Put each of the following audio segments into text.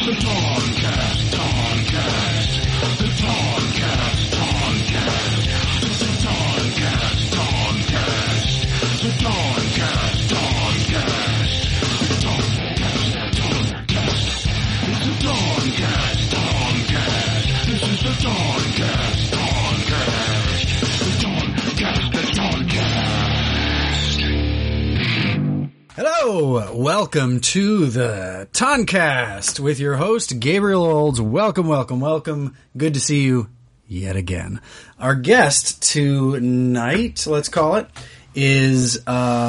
Hello, welcome to the Toncast with your host, Gabriel Olds. Welcome. Good to see you yet again. Our guest tonight, let's call it, is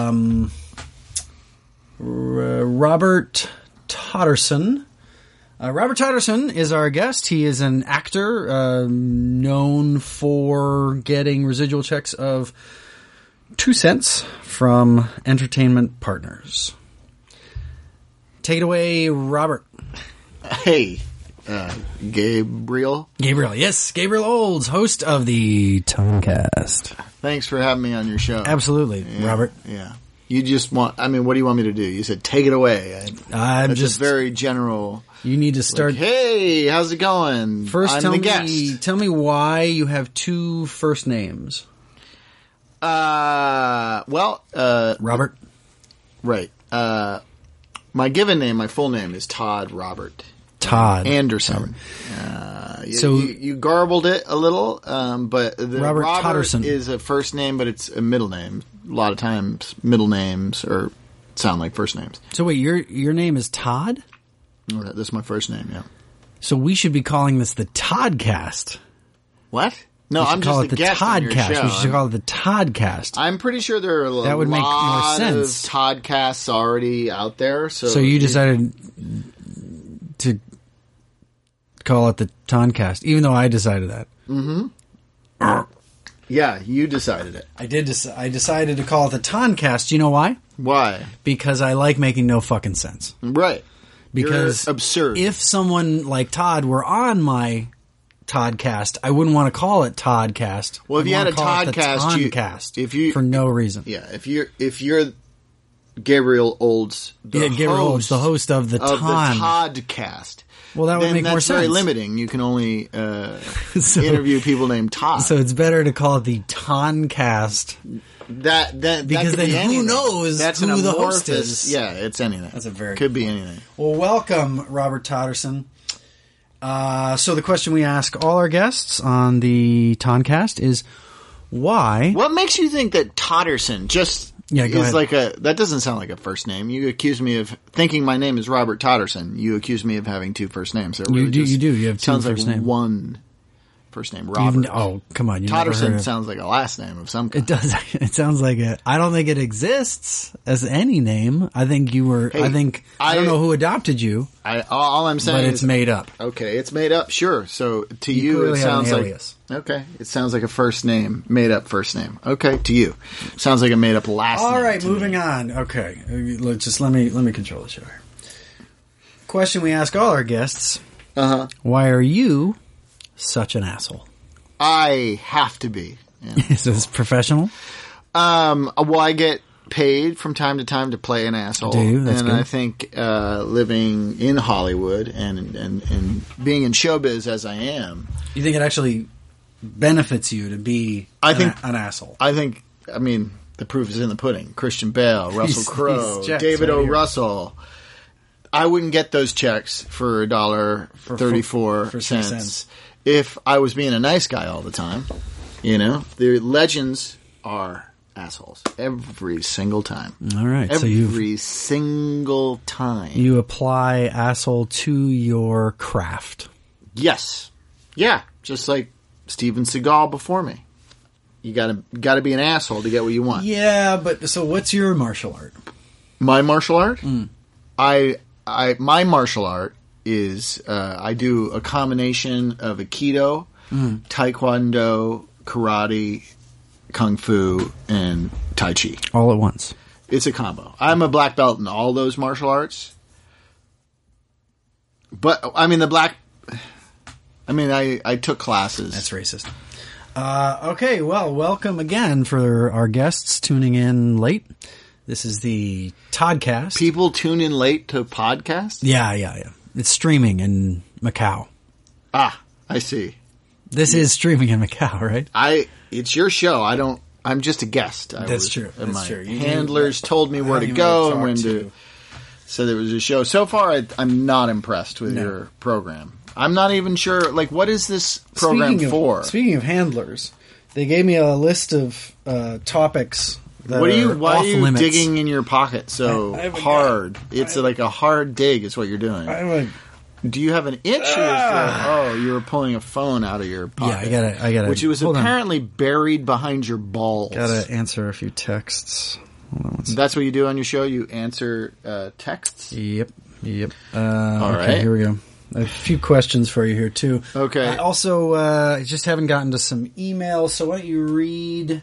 Robert Totterson. Robert Totterson is our guest. He is an actor known for getting residual checks of 2 cents from entertainment partners. Take it away, Robert. Hey, Gabriel. Yes, Gabriel Olds, host of the Toncast. Thanks for having me on your show. Absolutely, yeah, Robert. Yeah. You just want, what do you want me to do? You said, take it away. I'm That's just a very general. You need to start. Like, hey, how's it going? First, I'm the guest. Tell me why you have 2 first names. Robert. Right. My given name, my full name is Todd Robert. Todd Anderson. So you garbled it a little, but the Robert Totterson Totterson is a first name, but it's a middle name. A lot of times, middle names or sound like first names. So wait, your name is Todd? That's my first name. Yeah. So we should be calling this the Toddcast. What? No, I'm just a guest on your show. We should call it the Toddcast. I'm pretty sure there are a that would make more sense. Of Toddcasts already out there. So you decided to call it the Toncast, even though I decided that. Mm-hmm. Yeah, you decided it. I did. I decided to call it the Toncast. You know why? Why? Because I like making no fucking sense. Right. Because you're absurd. If someone like Todd were on my Toddcast, I wouldn't want to call it Toddcast. Well, if you had a Toddcast, for no reason. Yeah, if you're Gabriel Olds, the host of the Toddcast. Well, that would make more sense. That's very limiting. You can only interview people named Todd. So it's better to call it the Toncast. Because then who knows who the host is? Yeah, it's anything. That's a very could be anything. Well, welcome, Robert Totterson. So the question we ask all our guests on the Toncast is why? What makes you think that Totterson is ahead. like that doesn't sound like a first name. You accuse me of thinking my name is Robert Totterson. You accuse me of having 2 first names. You do. You have 2 first names. One first name, Robert. Come on. Totterson sounds like a last name of some kind. It does. It sounds like I don't think it exists as any name. I think you were. Hey, I don't know who adopted you. All I'm saying is, it's made up. Okay, it's made up. Sure. So to you it sounds like okay. It sounds like a first name, made up first name. Okay, to you, sounds like a made up last name. All right, moving on. Okay, let me control the show here. Question we ask all our guests: Why are you such an asshole? I have to be. Yeah. Is this professional? Well, I get paid from time to time to play an asshole. Do you? That's and good. I think living in Hollywood and being in showbiz as I am, you think it actually benefits you to be an asshole? I think. I mean, the proof is in the pudding. Christian Bale, Russell Crowe, David O. Russell. I wouldn't get those checks for $1.34 if I was being a nice guy all the time. You know, the legends are assholes every single time. All right, every single time you apply asshole to your craft. Yes, yeah, just like Steven Seagal before me. You gotta be an asshole to get what you want. Yeah, but so what's your martial art? My martial art? My martial art is I do a combination of Aikido, Taekwondo, Karate, Kung Fu, and Tai Chi. All at once. It's a combo. I'm a black belt in all those martial arts. But, I mean, I took classes. That's racist. Okay, well, welcome again for our guests tuning in late. This is the Toddcast. People tune in late to podcasts? Yeah. It's streaming in Macau. Ah, I see. This is streaming in Macau, right? It's your show. I'm just a guest. That's true. My handlers told me where to go and when to. So there was a show. So far, I'm not impressed with your program. I'm not even sure. Like, what is this program for? Speaking of handlers, they gave me a list of topics. Why are you digging in your pocket so hard? It's like a hard dig. Is what you're doing. Do you have an itch? You were pulling a phone out of your pocket. Yeah, I got it. Which was apparently buried behind your balls. Got to answer a few texts. Hold on one second. That's what you do on your show? You answer texts? Yep. All right. Here we go. I have a few questions for you here, too. Okay. I also just haven't gotten to some emails, so why don't you read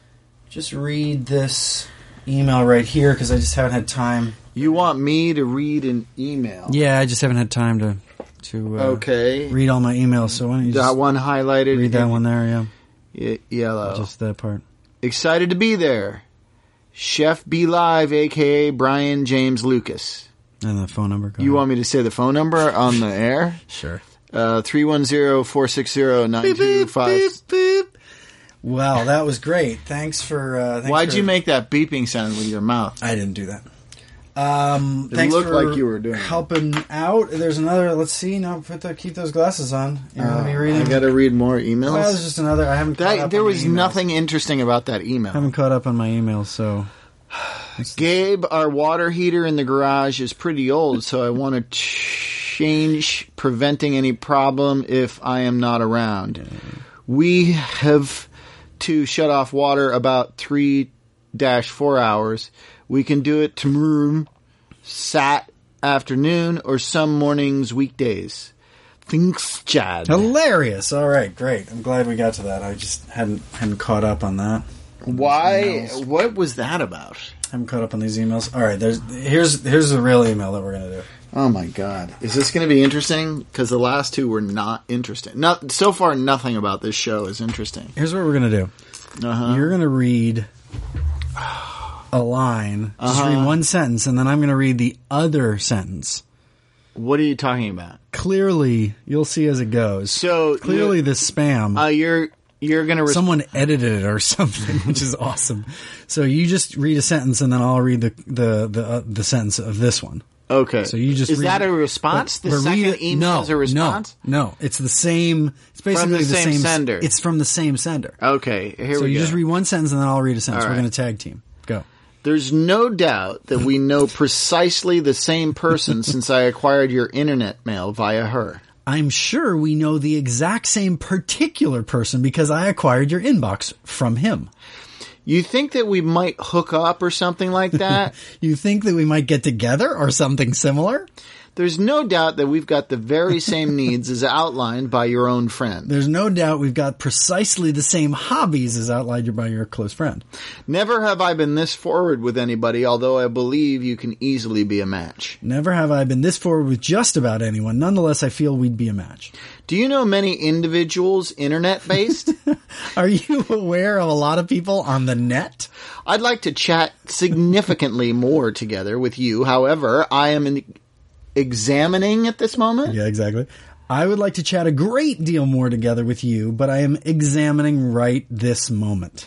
this email right here, because I just haven't had time. You want me to read an email? Yeah, I just haven't had time to read all my emails. So why don't you that one highlighted? Read that one there, yeah. Yellow. Just that part. Excited to be there. Chef B Live, a.k.a. Brian James Lucas. And the phone number. You want me to say the phone number on the air? Sure. 310-460-9255. Wow, that was great. Thanks for... Why'd you make that beeping sound with your mouth? I didn't do that. It looked like you were doing helping out. There's another... Let's see. No, keep those glasses on. You're going to be reading... I got to read more emails? Well, there's just another... I haven't caught up There on was nothing interesting about that email. I haven't caught up on my emails, so... Gabe, our water heater in the garage is pretty old, so I want to change preventing any problem if I am not around. Yeah. We have... to shut off water about 3-4 hours. We can do it tomorrow, Sat afternoon, or some mornings, weekdays. Thanks, Chad. Hilarious. All right, great. I'm glad we got to that. I just hadn't caught up on that. Why? What was that about? I haven't caught up on these emails. All right, here's the real email that we're going to do. Oh my God. Is this going to be interesting? Because the last two were not interesting. So far, nothing about this show is interesting. Here's what we're going to do. You're going to read a line. Just read one sentence, and then I'm going to read the other sentence. What are you talking about? Clearly, you'll see as it goes. So clearly, this spam. You're going to... Someone edited it or something, which is awesome. So you just read a sentence, and then I'll read the sentence of this one. Okay. So you just is that a response? The second email is a response? No. It's the same. It's basically from the same sender. It's from the same sender. Okay. Here we go. So you just read one sentence and then I'll read a sentence. All We're right. going to tag team. Go. There's no doubt that we know precisely the same person since I acquired your internet mail via her. I'm sure we know the exact same particular person because I acquired your inbox from him. You think that we might hook up or something like that? You think that we might get together or something similar? There's no doubt that we've got the very same needs as outlined by your own friend. There's no doubt we've got precisely the same hobbies as outlined by your close friend. Never have I been this forward with anybody, although I believe you can easily be a match. Never have I been this forward with just about anyone. Nonetheless, I feel we'd be a match. Do you know many individuals internet-based? Are you aware of a lot of people on the net? I'd like to chat significantly more together with you. However, I am examining at this moment. Yeah, exactly. I would like to chat a great deal more together with you, but I am examining right this moment.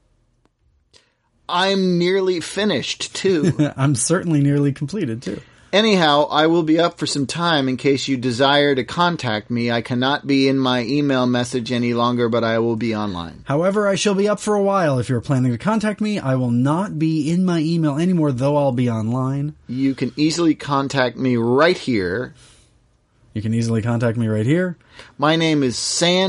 I'm nearly finished, too. I'm certainly nearly completed, too. Anyhow, I will be up for some time in case you desire to contact me. I cannot be in my email message any longer, but I will be online. However, I shall be up for a while. If you're planning to contact me, I will not be in my email anymore, though I'll be online. You can easily contact me right here. You can easily contact me right here. My name is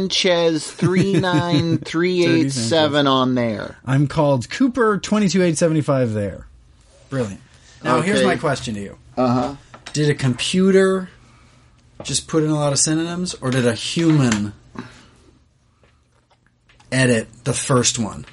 Sanchez39387 on there. I'm called Cooper22875 there. Brilliant. Now, Okay. Here's my question to you. Uh-huh. Did a computer just put in a lot of synonyms, or did a human edit the first one?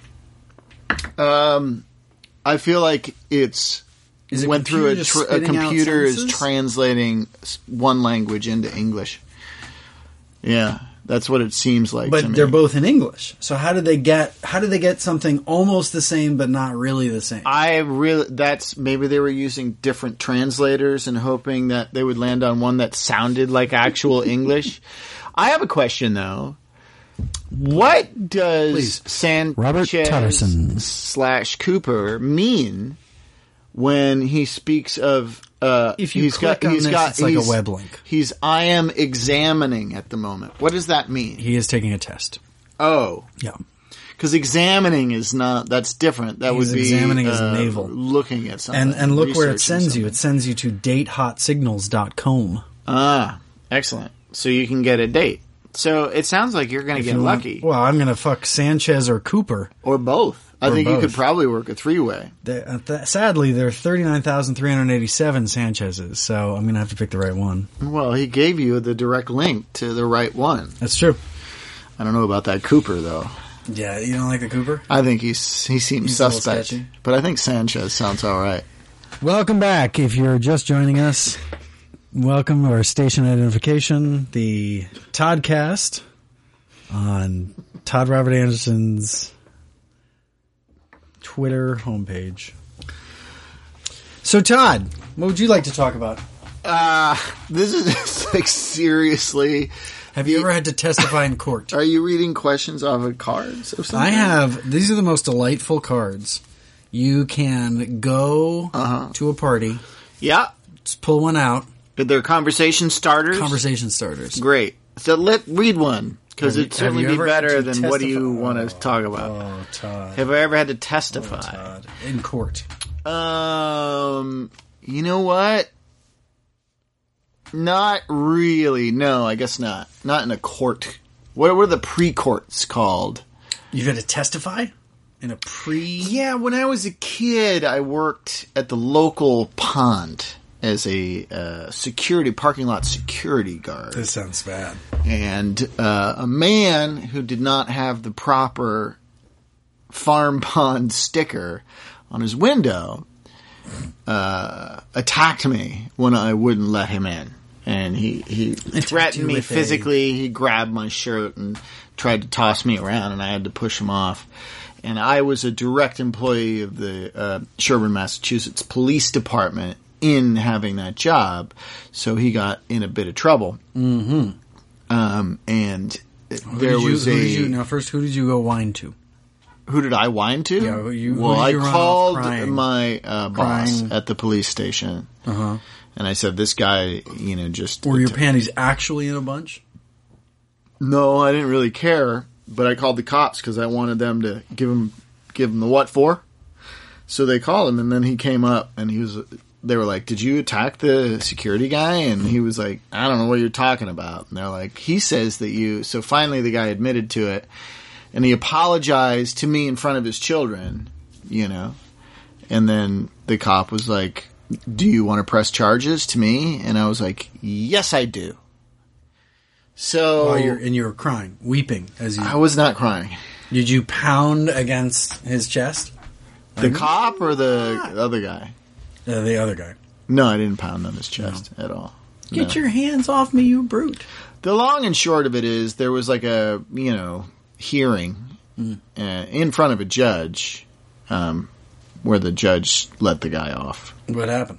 I feel like it's Is went through a spitting out computer is sentences? translating one language into English. Yeah. That's what it seems like. But to me. they're both in English. So how did they get something almost the same but not really the same? Maybe they were using different translators and hoping that they would land on one that sounded like actual English. I have a question though. What does Robert Tutterson / Cooper mean when he speaks of? If you click on this, it's like a web link. I am examining at the moment. What does that mean? He is taking a test. Oh. Yeah. Because examining is not, that's different. That would be examining his navel. Looking at something. And look where it sends you. It sends you to datehotsignals.com. Ah, excellent. So you can get a date. So it sounds like you're going to get lucky. Well, I'm going to fuck Sanchez or Cooper. Or both. I think you could probably work a three-way. Sadly, there are 39,387 Sanchez's, so I'm going to have to pick the right one. Well, he gave you the direct link to the right one. That's true. I don't know about that Cooper, though. Yeah, you don't like the Cooper? I think he seems suspect. But I think Sanchez sounds all right. Welcome back. If you're just joining us, welcome to our station identification, the Toddcast on Todd Robert Anderson's Twitter homepage. So, Todd, what would you like to talk about? This is just like seriously. Have you ever had to testify in court? Are you reading questions off of cards or something? I have. These are the most delightful cards. You can go to a party. Yeah. Just pull one out. They're conversation starters? Conversation starters. Great. So read one. Because it'd certainly be better than what do you want to talk about. Oh, Todd. Have I ever had to testify? Oh, Todd. In court. You know what? Not really. No, I guess not. Not in a court. What were the pre-courts called? You've had to testify? In a Yeah, when I was a kid, I worked at the local pond as a parking lot security guard. This sounds bad. And a man who did not have the proper farm pond sticker on his window attacked me when I wouldn't let him in. And he threatened me physically. He grabbed my shirt and tried to toss me around, and I had to push him off. And I was a direct employee of the Sherburne, Massachusetts Police Department in having that job, so he got in a bit of trouble. Mm-hmm. And who did you go whine to? Who did I whine to? Yeah, I called my boss at the police station, and I said, "This guy, just..." Were your panties actually in a bunch? No, I didn't really care, but I called the cops because I wanted them to give him the what for. So they called him, and then he came up, and they were like, "Did you attack the security guy?" And he was like, "I don't know what you're talking about." And they're like, "He says that you..." So finally the guy admitted to it, and he apologized to me in front of his children, And then the cop was like, "Do you want to press charges to me?" And I was like, "Yes, I do." So... you were crying, weeping as you... I was not crying. Did you pound against his chest? The cop or the other guy? The other guy. No, I didn't pound on his chest at all. Get your hands off me, you brute. The long and short of it is there was like a, hearing in front of a judge where the judge let the guy off. What happened?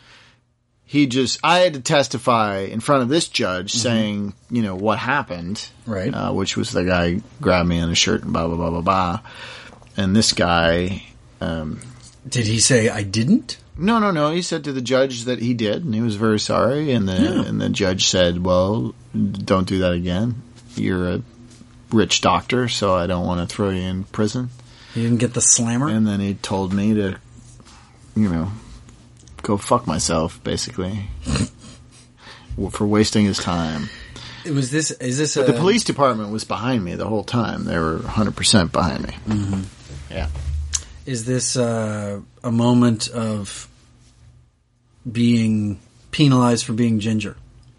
I had to testify in front of this judge saying, what happened. Right. Which was the guy grabbed me on the shirt and blah, blah, blah, blah, blah. And this guy... did he say, "I didn't"? No. He said to the judge that he did, and he was very sorry. And the judge said, "Well, don't do that again. You're a rich doctor, so I don't want to throw you in prison." He didn't get the slammer? And then he told me to, go fuck myself, basically, for wasting his time. Is this But the police department was behind me the whole time. They were 100% behind me. Mm-hmm. Yeah. Is this a moment of being penalized for being ginger?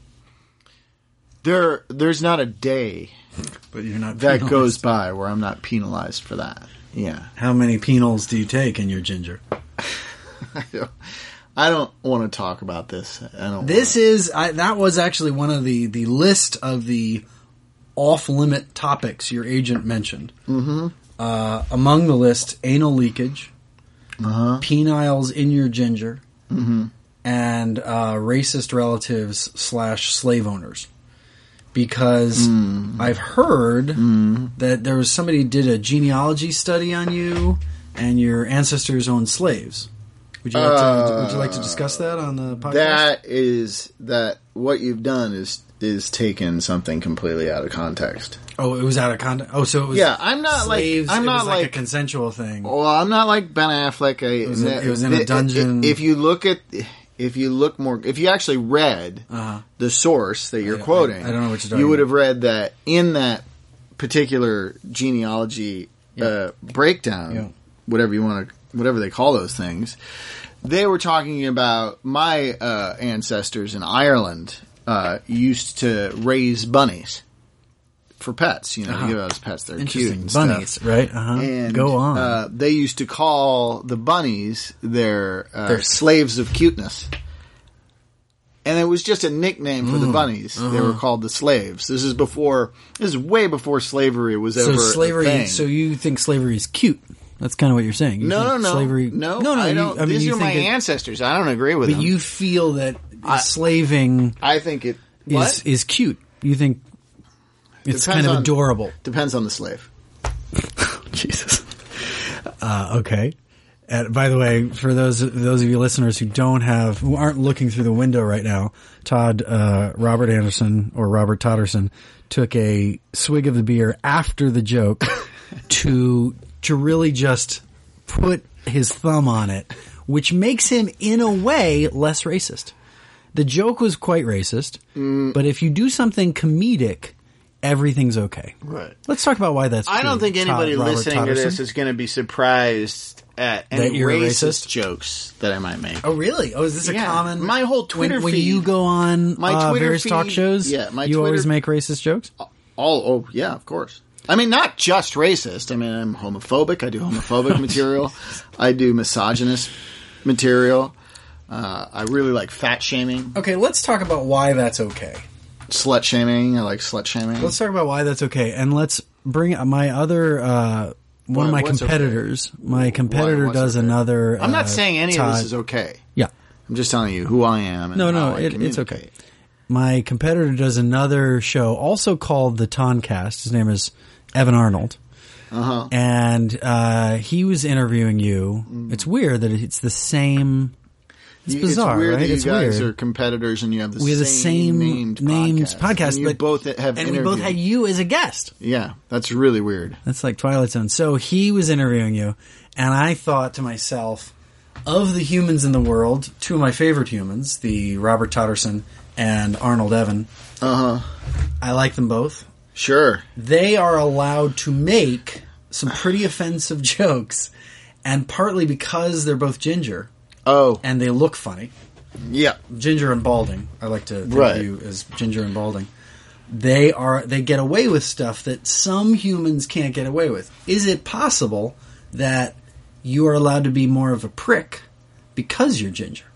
There's not a day but you're not that goes by where I'm not penalized for that. Yeah. How many penals do you take in your ginger? I don't want to talk about this. That was actually one of the list of the off-limit topics your agent mentioned. Mm-hmm. Among the list, anal leakage, peniles in your ginger, and racist relatives / slave owners. Because I've heard that there was somebody who did a genealogy study on you, and your ancestors owned slaves. Would you like to discuss that on the podcast? That what you've done is taken something completely out of context. Oh, it was out of context. Oh, so it was. Yeah, I'm not slaves, like I'm not like like a consensual thing. Well, I'm not like Ben Affleck. It was in a dungeon. If you actually read the source that you're quoting, I don't know what you're talking you would about. have read that in that particular genealogy breakdown, whatever they call those things, they were talking about my ancestors in Ireland used to raise bunnies for pets. You know, you give those pets, they're cute and bunnies, stuff. right? And go on. They used to call the bunnies their slaves of cuteness. And it was just a nickname for the bunnies. They were called the slaves. This is way before slavery was ever a thing. So you think slavery is cute? That's kind of what you're saying. You No. Slavery, no. I don't. These are my ancestors. I don't agree with them. But you feel that slaving I think it is cute. You think it's kind of adorable. Depends on the slave. Jesus. Okay. By the way, for those of you listeners who aren't looking through the window right now, Robert Anderson or Robert Totterson took a swig of the beer after the joke to really just put his thumb on it, which makes him in a way less racist. The joke was quite racist, but if you do something comedic, everything's okay. Right. Let's talk about why that's true. I don't think anybody listening to this is going to be surprised at any racist jokes that I might make. Oh, really? Oh, is this a common... My whole Twitter when feed... you go on my Twitter various feed, talk shows, you always make racist jokes? Oh, yeah, of course. I mean, not just racist. I mean, I'm homophobic. I do homophobic material. I do misogynist material. I really like fat shaming. Okay, let's talk about why that's okay. Slut shaming. I like slut shaming. Let's talk about why that's okay. And let's bring my other... one of my competitors. Okay? My competitor does another... I'm not saying any of this is okay. Yeah. I'm just telling you who I am and how I it's okay. My competitor does another show also called the Toncast. His name is Evan Arnold. And he was interviewing you. It's weird that it's the same... It's bizarre, it's weird right? That you it's guys weird. Are competitors and you have the same named podcast. And you both have and we both had you as a guest. Yeah, that's really weird. That's like Twilight Zone. So he was interviewing you, and I thought to myself, of the humans in the world, two of my favorite humans, the Robert Totterson and Arnold Evan, I like them both. Sure. They are allowed to make some pretty offensive jokes, and partly because they're both ginger... Oh. And they look funny. Yeah. Ginger and balding. I like to think of you as ginger and balding. They get away with stuff that some humans can't get away with. Is it possible that you are allowed to be more of a prick because you're ginger?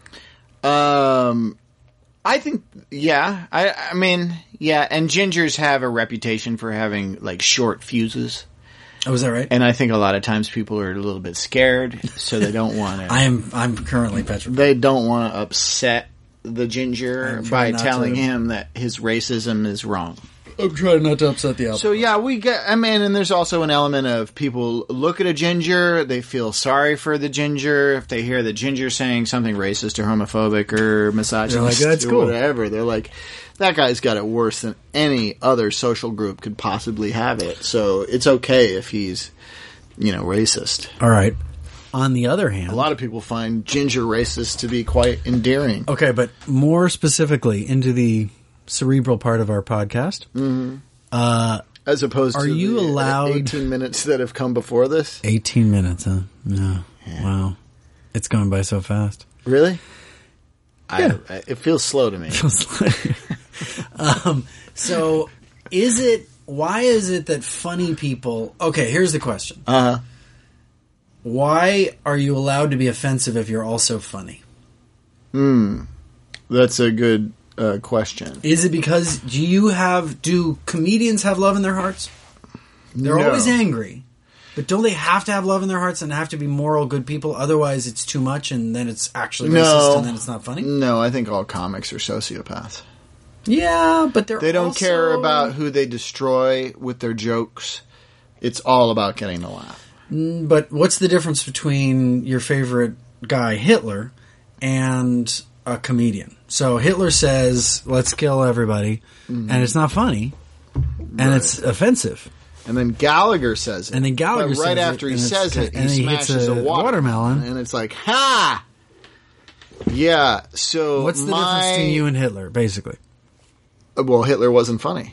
I think, yeah. I mean, yeah, and gingers have a reputation for having, like, short fuses. Oh, is that right? And I think a lot of times people are a little bit scared, so they don't want to... I'm currently petrified. They don't want to upset the ginger by telling him that his racism is wrong. I'm trying not to upset the apple. So yeah, and there's also an element of people look at a ginger, they feel sorry for the ginger. If they hear the ginger saying something racist or homophobic or misogynist or whatever, they're like, that guy's got it worse than any other social group could possibly have it. So it's okay if he's, racist. All right. On the other hand... A lot of people find ginger racists to be quite endearing. Okay, but more specifically into the cerebral part of our podcast. Mm-hmm. As opposed to you allowed 18 minutes that have come before this? 18 minutes, huh? Yeah. Wow. It's going by so fast. Really? Yeah. It feels slow to me. So, why is it that funny people... Okay, here's the question. Why are you allowed to be offensive if you're also funny? That's a good question. Is it because do comedians have love in their hearts? They're No. always angry. But don't they have to have love in their hearts and have to be moral, good people? Otherwise, it's too much, and then it's actually racist, and then it's not funny. No, I think all comics are sociopaths. Yeah, but They don't care about who they destroy with their jokes. It's all about getting a laugh. But what's the difference between your favorite guy, Hitler, and a comedian? So Hitler says, "Let's kill everybody," and it's not funny, and it's offensive. And then Gallagher says it. And then Gallagher but right says after it, he and says it, and he he hits smashes a watermelon. And it's like, ha! Yeah, so What's the difference between you and Hitler, basically? Well, Hitler wasn't funny.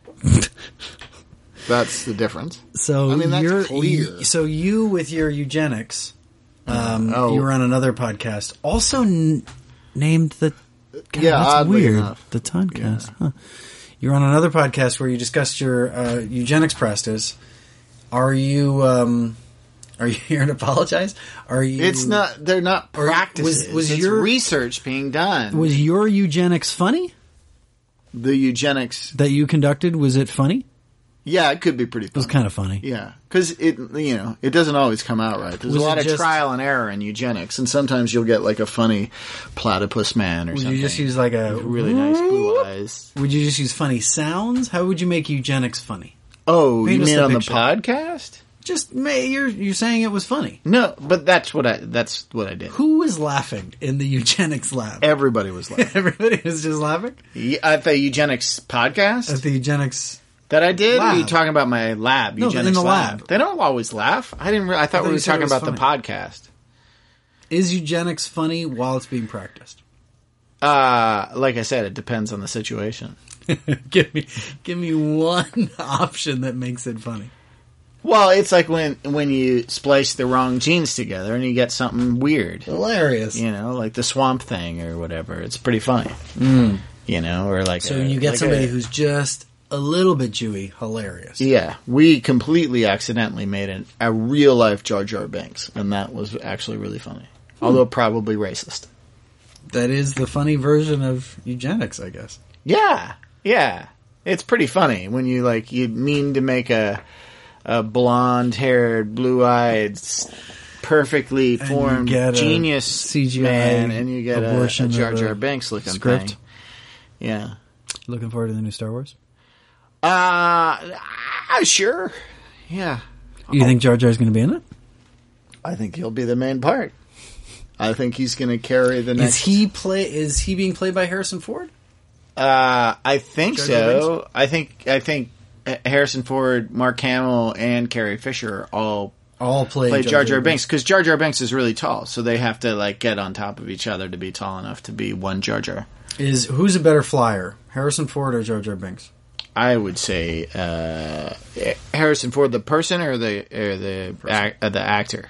That's the difference. So I mean, that's clear. So you, with your eugenics, you were on another podcast, also named the. God, Yeah, that's oddly weird. enough. The Toncast. Huh. You're on another podcast where you discussed your eugenics practice. Are you here to apologize? Are you? It's not. They're not practices. Was it's your research being done? Was your eugenics funny The eugenics? that you conducted? Was it funny? Yeah, it could be pretty It was funny. kind of funny. Yeah, because it doesn't always come out right. There's Was a lot it of just- trial and error in eugenics, and sometimes you'll get like a funny platypus man or Would something. you just use like a with really nice blue eyes? Would you just use funny sounds? How would you make eugenics funny? Oh, Paint you us mean the on the picture. podcast? Just you're saying it was funny. No, but that's what I did. Who was laughing in the eugenics lab? Everybody was laughing. Everybody was just laughing At the eugenics podcast at the eugenics. that I did. Or are you lab. talking about my lab? No, Eugenics in the lab. They don't always laugh. I didn't. I thought we you were said it talking was about the funny. podcast. Is eugenics funny while it's being practiced? Like I said, it depends on the situation. give me one option that makes it funny. Well, it's like when you splice the wrong genes together and you get something weird. Hilarious. You know, like the Swamp Thing or whatever. It's pretty funny. You know, or like So you get somebody who's just a little bit Jewy. Hilarious. Yeah, we completely accidentally made a real life Jar Jar Binks, and that was actually really funny, although probably racist. That is the funny version of eugenics, I guess. Yeah, it's pretty funny when you mean to make a blonde-haired, blue-eyed, perfectly formed get a genius CGI man, and you get a abortion Jar of Jar a Binks looking script. thing. Yeah. Looking forward to the new Star Wars. Sure. Yeah. You think Jar Jar's going to be in it? I think he'll be the main part. I think he's going to carry the next. Is he being played by Harrison Ford? I think Jar Jar so. I think Harrison Ford, Mark Hamill, and Carrie Fisher all play Jar Jar Binks because Jar Jar Binks is really tall, so they have to get on top of each other to be tall enough to be one Jar Jar. Who's a better flyer, Harrison Ford or Jar Jar Binks? I would say Harrison Ford, the person, or the actor.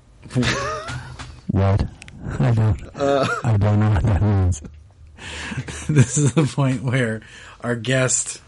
What? I don't know what that means. This is the point where our guest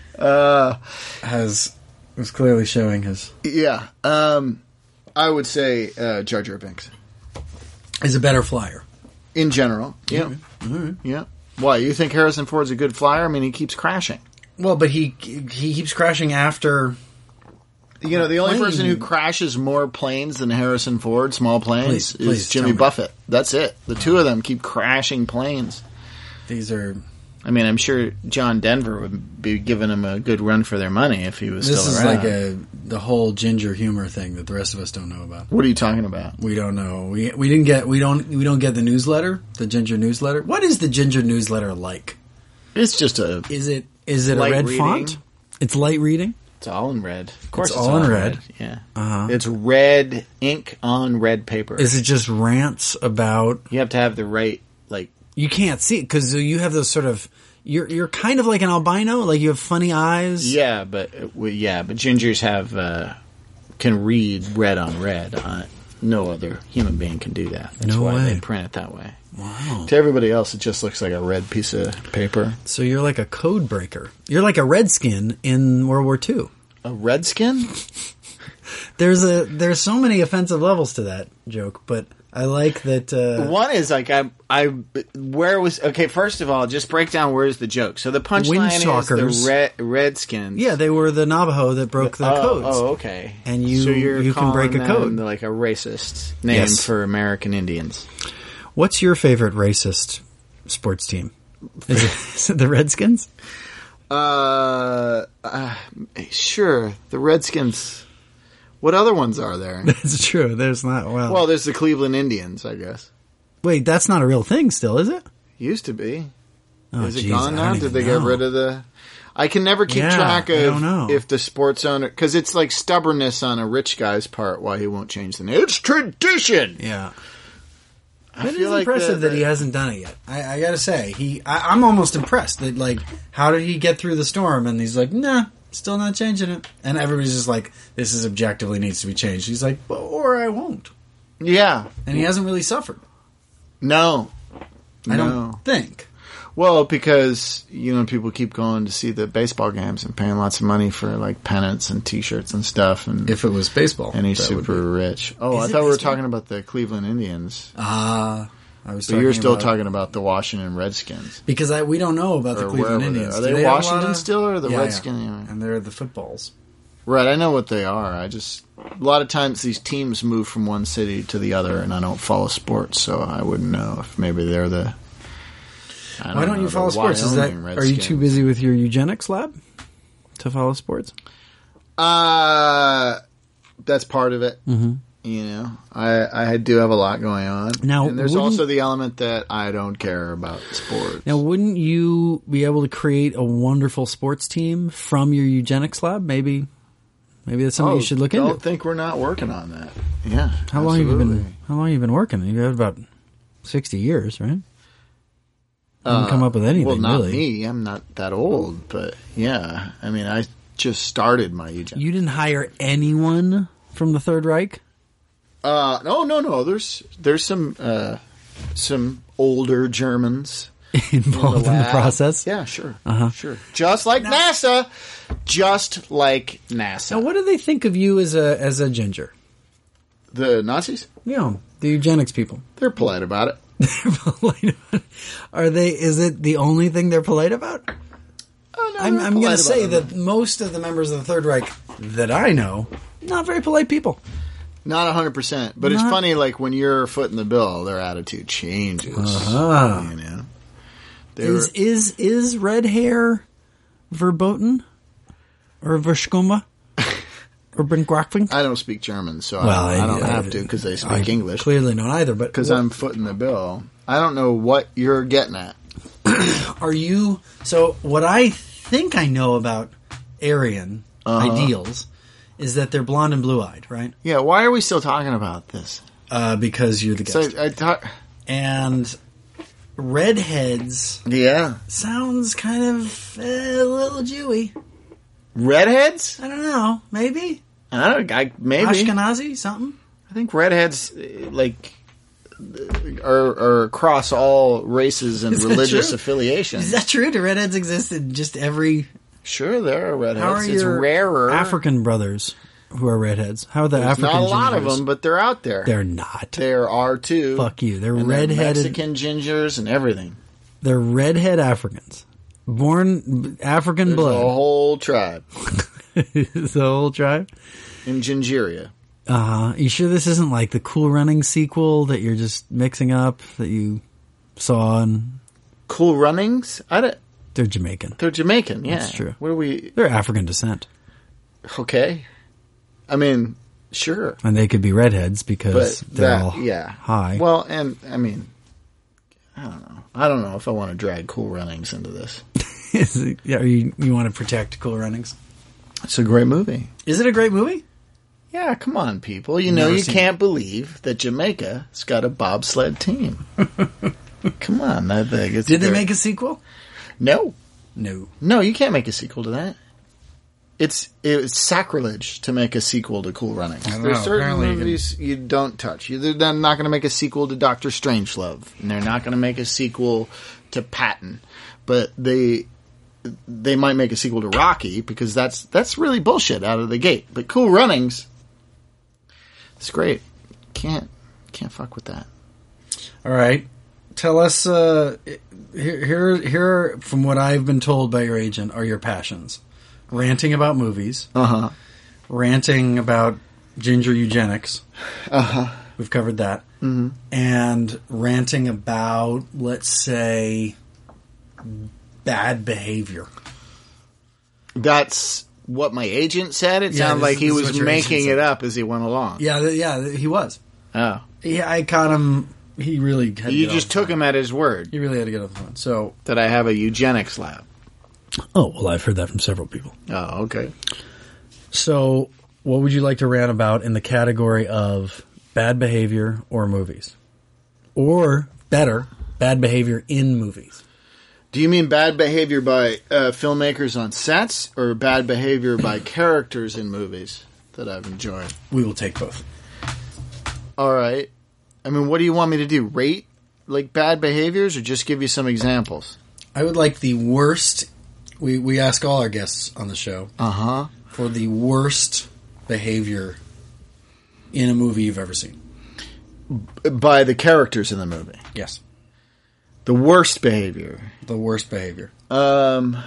is clearly showing his. Yeah, I would say Jar Jar Binks Is a better flyer. in general. Yeah, Right. yeah. Why, you think Harrison Ford's a good flyer? I mean, he keeps crashing. Well, but he keeps crashing after. You know, the only Plane. person who crashes more planes than Harrison Ford, small planes, Please is Jimmy tell me. Buffett. That's it. The two of them keep crashing planes. These are. I mean, I'm sure John Denver would be giving him a good run for their money if he was This still is around. like the whole ginger humor thing that the rest of us don't know about. What are you talking about? We don't know. We don't get the newsletter, the ginger newsletter. What is the ginger newsletter like? It's just Is it a Light red reading. font? It's light reading. It's all in red. Of course, It's all in red. Yeah, Uh-huh. it's red ink on red paper. Is it just rants about? You have to have the right You can't see it because you have those sort of. You're kind of like an albino. Like you have funny eyes. Yeah, but gingers have can read red on red. No other human being can do that. That's No why way. they print it that way. Wow. To everybody else, it just looks like a red piece of paper. So you're like a code breaker. You're like a redskin in World War II. A redskin? There's so many offensive levels to that joke, but I like that. One is like okay, first of all, just break down where's the joke. So the punchline is the Redskins. Yeah, they were the Navajo that broke the codes. Oh, okay. And you can break a code. Like a racist name for American Indians. What's your favorite racist sports team? Is it the Redskins? Sure, the Redskins. What other ones are there? That's true. There's not. Well, there's the Cleveland Indians, I guess. Wait, that's not a real thing still, is it? Used to be. Oh, is it gone now? Did they get rid of the... I can never keep track of if the sports owner... Because it's like stubbornness on a rich guy's part why he won't change the name. It's tradition! Yeah. It is impressive that he hasn't done it yet. I gotta say, I'm almost impressed that, like, how did he get through the storm? And he's like, nah, still not changing it. And everybody's just like, this is objectively needs to be changed. He's like, well, or I won't. Yeah. And he hasn't really suffered. No. I don't think. Well, because, people keep going to see the baseball games and paying lots of money for, like, pennants and T-shirts and stuff. And if it was baseball. And he's super rich. Oh, I thought we were talking about the Cleveland Indians. I was but you're still talking about the Washington Redskins. Because we don't know about the Cleveland Indians. Are they Washington still or the Redskins? Yeah. And they're the footballs. Right, I know what they are. A lot of times these teams move from one city to the other, and I don't follow sports, so I wouldn't know if maybe they're the... Why don't you follow sports? Are you too busy with your eugenics lab to follow sports? That's part of it. Mm-hmm. I do have a lot going on. Now, and there's also the element that I don't care about sports. Now, wouldn't you be able to create a wonderful sports team from your eugenics lab? Maybe that's something you should look into. I don't think we're not working on that. Yeah. How long have you been working? You've had about 60 years, right? Didn't come up with anything, well, not really. Me. I'm not that old, but yeah. I mean, I just started my eugenics. You didn't hire anyone from the Third Reich? No. There's some older Germans involved in the process. Yeah, sure, sure. Just like NASA. Now, what do they think of you as a ginger? The Nazis? Yeah, the eugenics people. They're polite about it. They're polite about it. Are they? Is it the only thing they're polite about? Oh, no, I'm going to say that most of the members of the Third Reich that I know, not very polite people. Not 100%, but it's funny. Like when you're footing the bill, their attitude changes. Is red hair verboten or verschumma or bengrachving? I don't speak German, so I don't have to because they speak English. Clearly not either, but because I'm footing the bill. I don't know what you're getting at. Are you? So what I think I know about Aryan ideals is that they're blonde and blue-eyed, right? Yeah. Why are we still talking about this? Because you're the guest. And redheads. Yeah. Sounds kind of a little Jewy. Redheads? I don't know. Maybe. Maybe Ashkenazi, something. I think redheads are across all races and religious affiliations. Is that true? Do redheads exist in just every? Sure, there are redheads. How are it's rarer. African brothers who are redheads? How are the African gingers? Not a lot of them, but they're out there. They're not. There are too. Fuck you. They're redheaded. Mexican gingers and everything. They're redhead Africans. Born African blood. The whole tribe. The whole tribe? In Gingeria. You sure this isn't like the Cool Runnings sequel that you're just mixing up that you saw? Cool Runnings? They're Jamaican. They're Jamaican, yeah. That's true. What are we? They're African descent. Okay. I mean, sure. And they could be redheads because they're all high. Well, and I mean, I don't know. I don't know if I want to drag Cool Runnings into this. You want to protect Cool Runnings? It's a great movie. Is it a great movie? Yeah, come on, people. You can't believe that Jamaica's got a bobsled team. Come on. Did they make a sequel? No. No, you can't make a sequel to that. It's sacrilege to make a sequel to Cool Runnings. There's certain movies you don't touch. They're not going to make a sequel to Dr. Strangelove, and they're not going to make a sequel to Patton, but they might make a sequel to Rocky because that's really bullshit out of the gate. But Cool Runnings, it's great. Can't Can't fuck with that. All right. Tell us, here, from what I've been told by your agent, are your passions. Ranting about movies. Uh-huh. Ranting about ginger eugenics. Uh-huh. We've covered that. Mm-hmm. And ranting about, let's say, bad behavior. That's what my agent said? It sounded like he was making it up as he went along. Yeah, he was. Oh. Yeah, I caught him. He really had to You get just off the took phone. him at his word. He really had to get off the phone. So, That I have a eugenics lab. oh, well, I've heard that from several people. Oh, okay. So, what would you like to rant about in the category of bad behavior or movies? Or, better, bad behavior in movies? Do you mean bad behavior by filmmakers on sets or bad behavior by characters in movies that I've enjoyed? We will take both. All right. I mean, what do you want me to do? Rate, like, bad behaviors or just give you some examples? I would like the worst. We ask all our guests on the show Uh-huh. for the worst behavior in a movie you've ever seen. By the characters in the movie. Yes. The worst behavior. The worst behavior. I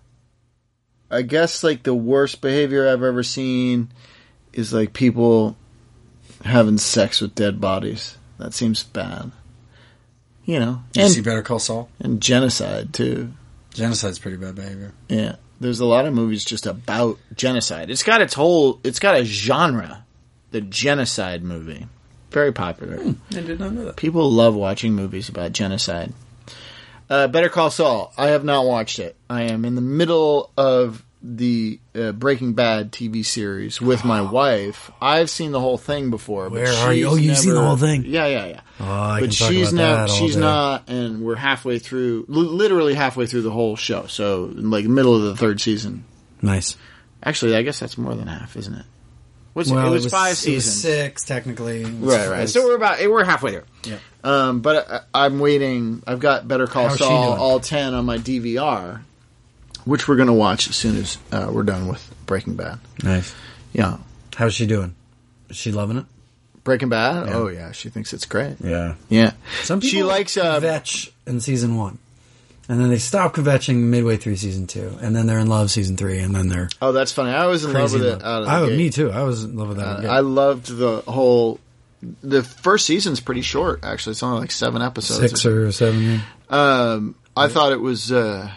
guess, like, the worst behavior I've ever seen is, like, people having sex with dead bodies. That seems bad. You know. Did you see Better Call Saul? And genocide, too. Genocide's pretty bad behavior. Yeah. There's a lot of movies just about genocide. It's got a genre. The genocide movie. Very popular. I did not know that. People love watching movies about genocide. Better Call Saul. I have not watched it. I am in the middle of the Breaking Bad TV series with my wife. I've seen the whole thing before. Where are you? Oh, you've seen the whole thing? Yeah. Oh, I but can talk she's about that all she's day. not, and we're halfway through, literally halfway through the whole show. So, like, middle of the third season. Nice. Actually, I guess that's more than half, isn't it? It Well, was 5 It was seasons. 6, technically. Right. So we're halfway there. Yeah. But I'm waiting. I've got Better Call How's she Saul doing? all 10 on my DVR, which we're going to watch as soon as we're done with Breaking Bad. Nice. Yeah. How's she doing? Is she loving it? Breaking Bad? Yeah. Oh, yeah. She thinks it's great. Yeah. Yeah. Some people she likes kvetch in season 1. And then they stop kvetching midway through season 2. And then they're in love season 3. And then they're Oh, that's funny. I was in love crazy with in it love. out of the gate. Me too. I was in love with that. I loved the whole... The first season's pretty short, actually. It's only like 7 episodes. 6 or 7. I thought it was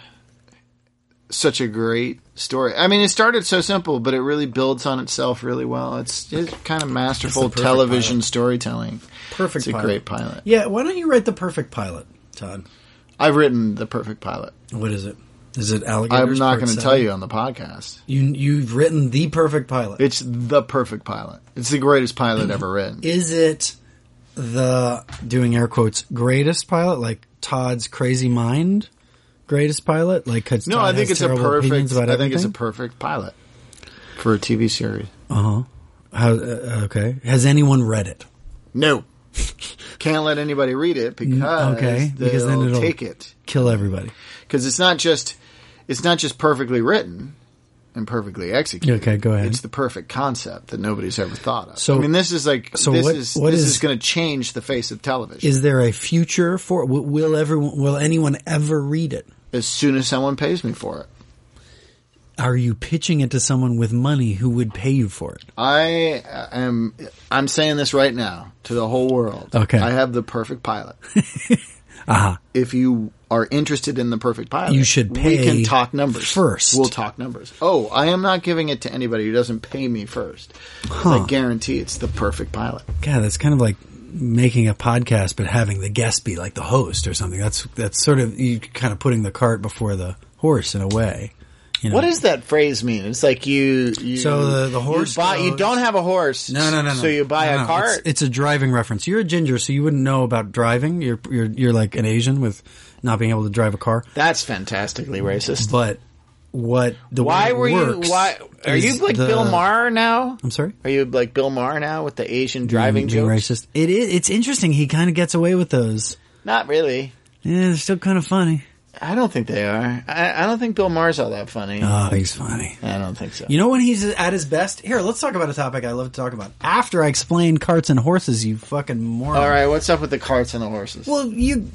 such a great story. I mean, it started so simple, but it really builds on itself really well. It's kind of masterful It's the perfect television pilot. storytelling. Perfect It's a pilot. great pilot. Yeah, why don't you write the perfect pilot, Todd? I've written the perfect pilot. What is it? Is it Alligators? I'm not Part going to 7? tell you on the podcast. You've written the perfect pilot. It's the perfect pilot. It's the greatest pilot ever written. Is it the, doing air quotes, greatest pilot? Like Todd's crazy mind greatest pilot? Like, 'cause No, Todd I think has it's a terrible opinions perfect. about I think it's a everything? perfect pilot for a TV series. Uh-huh. How, okay. Has anyone read it? No, can't let anybody read it because because then they'll it'll take it. Kill everybody. Because it's not just perfectly written and perfectly executed. Okay, go ahead. It's the perfect concept that nobody's ever thought of. So- I mean, this is like so this what- is what this is- is going to change the face of television Is there a future for it? Will anyone ever read it? as soon as someone pays me for it. Are you pitching it to someone with money who would pay you for it? I'm saying this right now to the whole world. Okay. I have the perfect pilot. Uh-huh. If you are interested in the perfect pilot, You should we pay can talk numbers first. We'll talk numbers. Oh, I am not giving it to anybody who doesn't pay me first. I guarantee it's the perfect pilot. God, that's kind of like making a podcast, but having the guest be like the host or something. That's sort of you kind of putting the cart before the horse in a way. You know? What does that phrase mean? It's like you So the horse you goes- don't have a horse. No. So you buy No. a cart. It's a driving reference. You're a ginger, so you wouldn't know about driving. You're like an Asian with not being able to drive a car. That's fantastically racist. But why Why were you? Why are you like Bill Maher now? I'm sorry. Are you like Bill Maher now with the Asian driving Being jokes? racist. It's interesting. He kind of gets away with those. Not really. Yeah, they're still kind of funny. I don't think they are. I don't think Bill Maher's all that funny. Oh, he's funny. I don't think so. You know when he's at his best? Here, let's talk about a topic I love to talk about. After I explain carts and horses, you fucking moron. All right, what's up with the carts and the horses? Well,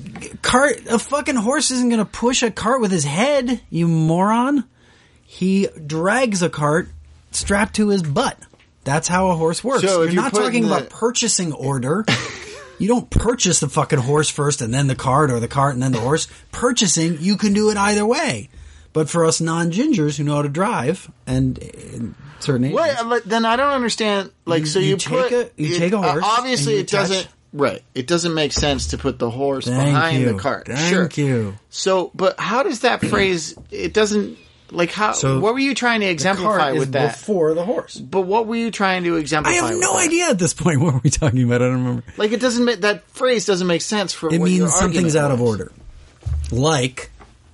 a fucking horse isn't going to push a cart with his head, you moron. He drags a cart strapped to his butt. That's how a horse works. So You're not talking about purchasing order. You don't purchase the fucking horse first and then the cart, or the cart and then the horse. Purchasing, you can do it either way. But for us non-gingers who know how to drive and in certain ages, But then I don't understand. Like, you take a horse. Obviously, it doesn't. Right. It doesn't make sense to put the horse behind the cart. Thank you. So, but how does that phrase? It doesn't. Like, how? So what were you trying to exemplify with that? Before the horse. But what were you trying to exemplify? I have no idea at this point. What were we talking about? I don't remember. Like, it doesn't make, that phrase doesn't make sense for. It what means something's out of order. Like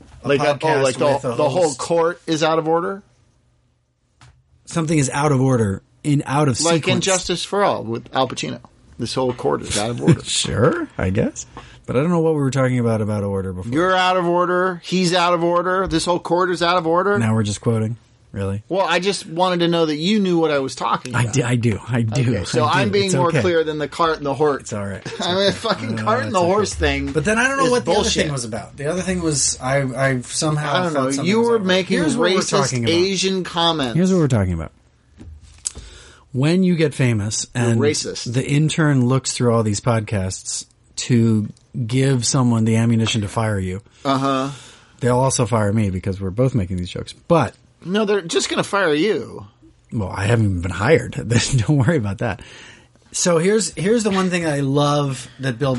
the whole court is out of order. Something is out of order out of sequence. Like in Justice for All with Al Pacino. This whole court is out of order. Sure, I guess. But I don't know what we were talking about order before. You're out of order. He's out of order. This whole court is out of order. Now we're just quoting. Really? Well, I just wanted to know that you knew what I was talking about. I do. Okay, so I'm being more clear than the cart and the horse. It's all right. I mean, the fucking cart and the horse thing. But then I don't know what the other thing was about. The other thing was I somehow I don't know. You were making racist Asian comments. Here's what we're talking about. When you get famous and the intern looks through all these podcasts to give someone the ammunition to fire you, they'll also fire me because we're both making these jokes. But no, they're just going to fire you. Well, I haven't even been hired. Don't worry about that. So here's the one thing I love that Bill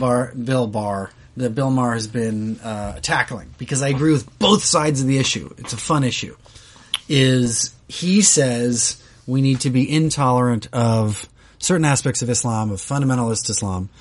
Maher has been tackling, because I agree with both sides of the issue. It's a fun issue. Is he says we need to be intolerant of certain aspects of Islam, of fundamentalist Islam.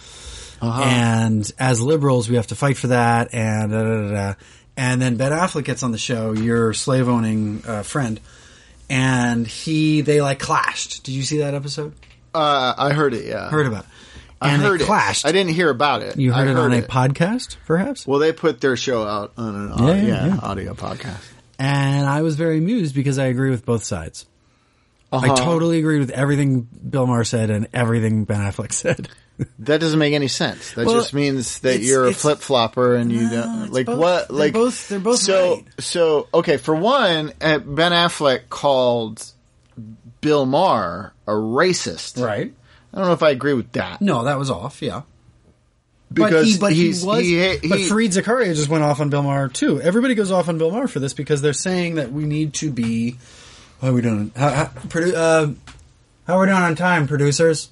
And as liberals, we have to fight for that, and And then Ben Affleck gets on the show, your slave-owning friend, and they like clashed. Did you see that episode? I heard it, yeah. Heard about it. And I heard it. Clashed. I didn't hear about it. You heard it on a podcast, perhaps? Well, they put their show out on an audio podcast. And I was very amused because I agree with both sides. I totally agreed with everything Bill Maher said and everything Ben Affleck said. That doesn't make any sense. That just means that you're a flip-flopper and you don't... Like, both, what? Like, they're both right. So, okay, for one, Ben Affleck called Bill Maher a racist. Right. I don't know if I agree with that. No, that was off, yeah. Because but Fareed Zakaria just went off on Bill Maher, too. Everybody goes off on Bill Maher for this because they're saying that we need to be... How are we doing? How are we doing on time, producers?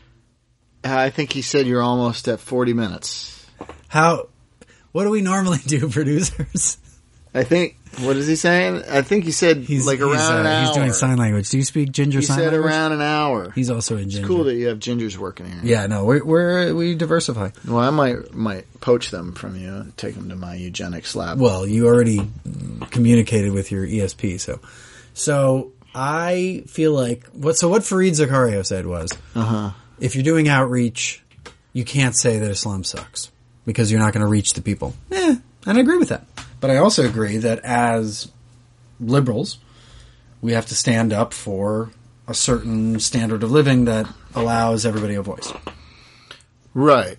I think he said you're almost at 40 minutes. What do we normally do, producers? I think, what is he saying? I think he said around an hour. He's doing sign language. Do you speak Ginger sign language? He said around an hour. He's also in Ginger. It's cool that you have Gingers working here. Yeah, no, we diversify. Well, I might poach them from you and take them to my eugenics lab. Well, you already communicated with your ESP, So I feel like what Fareed Zakaria said was, if you're doing outreach, you can't say that Islam sucks because you're not going to reach the people. And I agree with that. But I also agree that as liberals, we have to stand up for a certain standard of living that allows everybody a voice. Right.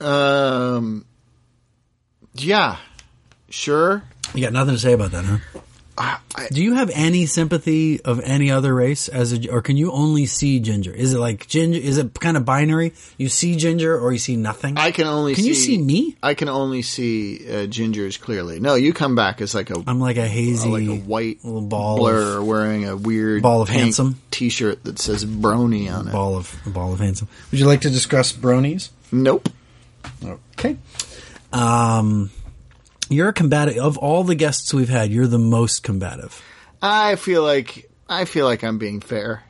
Yeah. Sure. You got nothing to say about that, huh? Do you have any sympathy of any other race or can you only see ginger? Is it like ginger? Is it kind of binary? You see ginger or you see nothing? Can you see me? I can only see gingers clearly. No, you come back as I'm like a hazy, like a white little ball blur wearing a weird ball of handsome T-shirt that says Brony on it. A ball of handsome. Would you like to discuss bronies? Nope. Okay. You're a combative. Of all the guests we've had, you're the most combative. I feel like I'm being fair.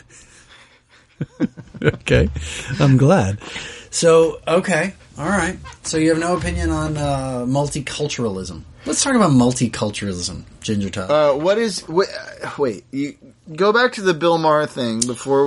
Okay. I'm glad. So, okay. All right. So you have no opinion on multiculturalism. Let's talk about multiculturalism, Ginger Todd. Wait, you go back to the Bill Maher thing before we...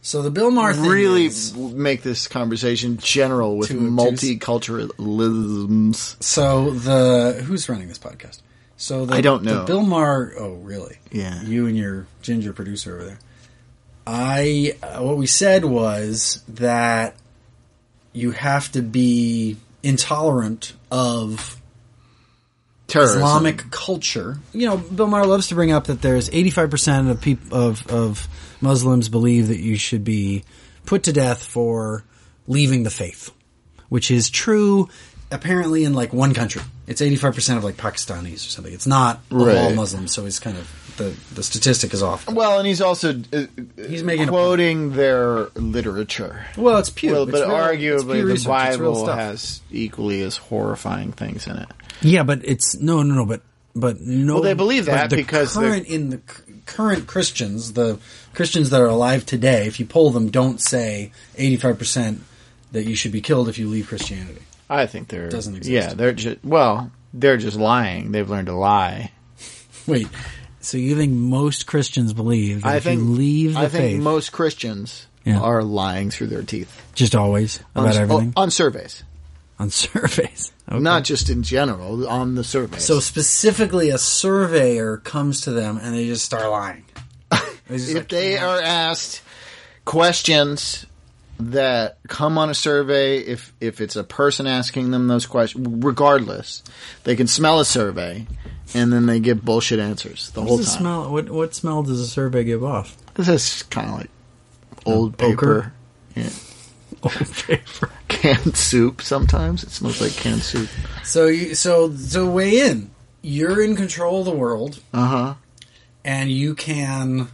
So the Bill Maher thing really is, make this conversation general with Too obtuse. multiculturalisms. so who's running this podcast? So I don't know. The Bill Maher. Oh, really? Yeah. You and your ginger producer over there. What we said was that you have to be intolerant of Terrorism. Islamic culture. You know, Bill Maher loves to bring up that there's 85% of people of Muslims believe that you should be put to death for leaving the faith, which is true apparently in like one country. It's 85% of like Pakistanis or something. It's not all Right. Muslims, so it's kind of the statistic is off. Well, and he's also He's making a quoting their literature. Well, it's pew. Well, It's but real- it's arguably pew the research. It's real Bible stuff. has equally as horrifying things in it. Yeah, but it's no, but no. Well, they believe that but because the current Christians, the Christians that are alive today, if you poll them, don't say 85% that you should be killed if you leave Christianity. I think they're Doesn't exist. Yeah, they're just lying. They've learned to lie. Wait, so you think most Christians believe that I if think you leave the I think faith, most Christians Yeah. are lying through their teeth just always about everything on surveys, on surveys, okay. not just in general on the surveys. So specifically, a surveyor comes to them and they just start lying. if they are asked questions that come on a survey, if it's a person asking them those questions, regardless, they can smell a survey and then they give bullshit answers the whole What's the time. smell? What smell does a survey give off? This is kind of like old Ochre? paper, yeah. Old paper. Canned soup. Sometimes it smells like canned soup. So weigh in. You're in control of the world, and you can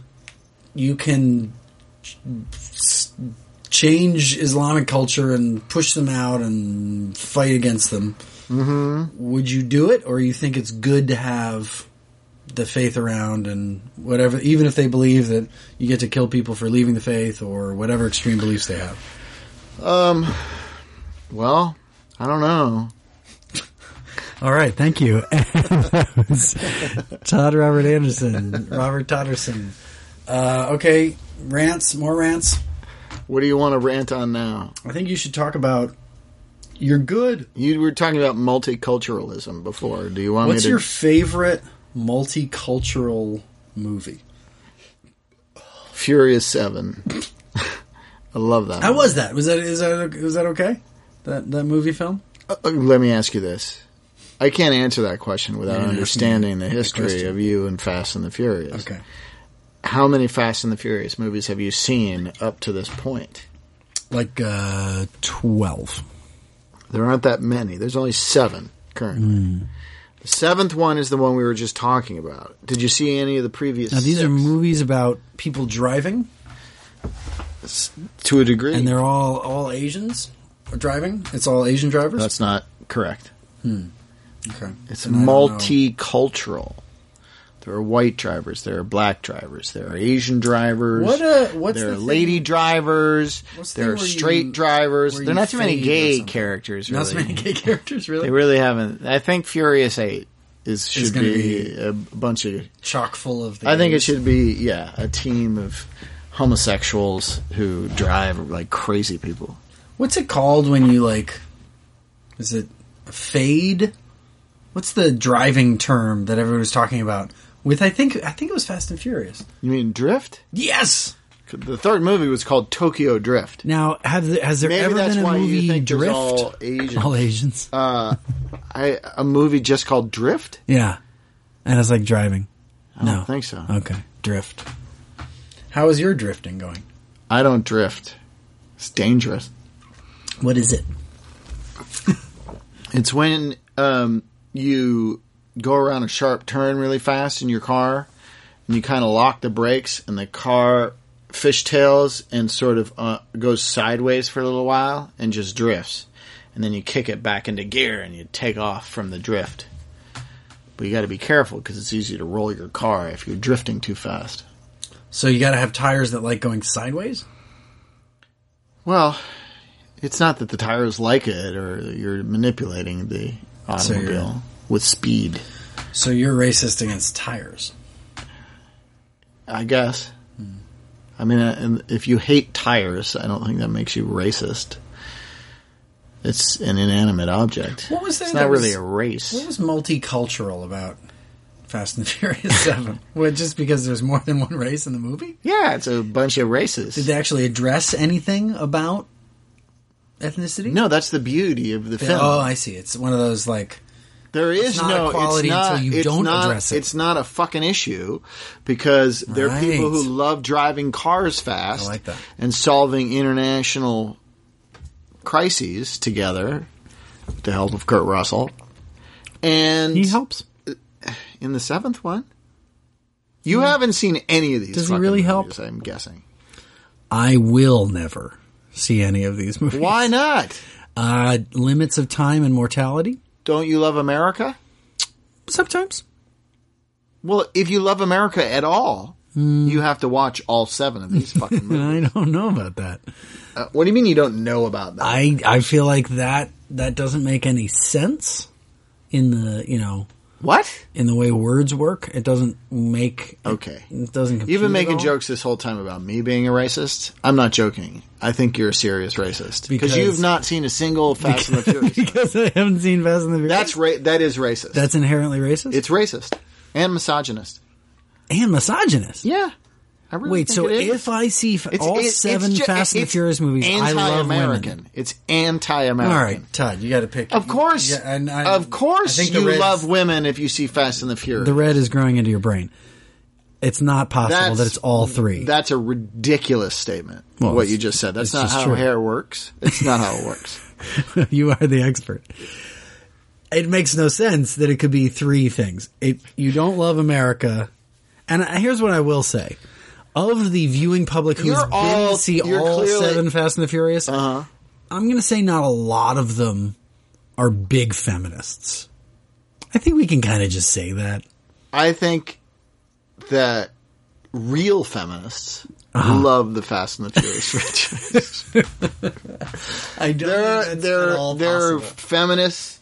change Islamic culture and push them out and fight against them. Mm-hmm. Would you do it, or you think it's good to have the faith around and whatever, even if they believe that you get to kill people for leaving the faith or whatever extreme beliefs they have? Well, I don't know. All right, thank you. That was Todd Robert Anderson, Robert Todderson. Okay, more rants. What do you want to rant on now? I think you should talk about You're Good. You were talking about multiculturalism before. Do you want What's me to? your favorite multicultural movie? Furious 7. I love that. How was that? Was that okay? That movie film? Let me ask you this. I can't answer that question without You're understanding the asking me a history question. of you and Fast and the Furious. Okay. How many Fast and the Furious movies have you seen up to this point? Like 12. There aren't that many. There's only 7 currently. The 7th one is the one we were just talking about. Did you see any of the previous Now these 6? are movies about people driving, To a degree. and they're all Asians driving. It's all Asian drivers. That's not correct. Okay. It's Then I don't know. multicultural. There are white drivers. There are black drivers. There are Asian drivers. What's there the are thing- lady drivers. What's the There thing are where straight you- drivers. where There are you not too many fade or gay something? characters. Not Really. so many gay characters, really. They really haven't. I think Furious 8 should gonna be be a bunch of. Chock full of. The I think it gays. should be a team of homosexuals who drive like crazy people. What's it called when you like? Is it fade? What's the driving term that everyone was talking about? With I think it was Fast and Furious. You mean drift? Yes. The third movie was called Tokyo Drift. Now, has there Maybe ever that's been a why you movie think there's Drift? all Asians. All Asians. A movie just called Drift? Yeah, and it's like driving. I don't think so. Okay, Drift. How is your drifting going? I don't drift. It's dangerous. What is it? It's when you go around a sharp turn really fast in your car, and you kind of lock the brakes, and the car fishtails and sort of goes sideways for a little while and just drifts. And then you kick it back into gear and you take off from the drift. But you got to be careful because it's easy to roll your car if you're drifting too fast. So you got to have tires that like going sideways? Well, it's not that the tires like it or you're manipulating the automobile with speed. So you're racist against tires. I guess. I mean, and if you hate tires, I don't think that makes you racist. It's an inanimate object. What was there? It's not really a race. What was multicultural about Fast and the Furious 7? Well, just because there's more than one race in the movie? Yeah, it's a bunch of races. Did they actually address anything about ethnicity? No, that's the beauty of the film. Oh, I see. It's one of those, like... There is not no equality until you don't address it. It's not a fucking issue because there are people who love driving cars fast I like that. and solving international crises together with the help of Kurt Russell. And He helps. in the 7th one, you haven't seen any of these. Does he fucking really movies, help? I'm guessing. I will never see any of these movies. Why not? Limits of time and mortality? Don't you love America? Sometimes. Well, if you love America at all, you have to watch all 7 of these fucking movies. I don't know about that. What do you mean you don't know about that? I feel like that doesn't make any sense in the, What? in the way words work. It doesn't make... Okay. It doesn't compute You've been at making all. jokes this whole time about me being a racist. I'm not joking. I think you're a serious racist. Because- Because you've not seen a single Fast and the Furious. Because I haven't seen Fast and the Furious. That is racist. That's inherently racist? It's racist. And misogynist. And misogynist? Yeah. I really Wait, think so it is. if I see all 7 Fast and the Furious movies, I love anti-American. women. It's anti-American. All right, Todd, you got to pick. Of course. Yeah, and of course I think the you red's- love women if you see Fast and the Furious. The red is growing into your brain. It's not possible that it's all 3. That's a ridiculous statement, Well, what it's- you just said. That's it's not just how true. hair works. It's not how it works. You are the expert. It makes no sense that it could be 3 things. You don't love America. And here's what I will say. Of the viewing public who's been to see all clearly- 7 Fast and the Furious, I'm going to say not a lot of them are big feminists. I think we can kind of just say that. I think that real feminists love the Fast and the Furious franchise. I don't think that's at all They're possible. feminists.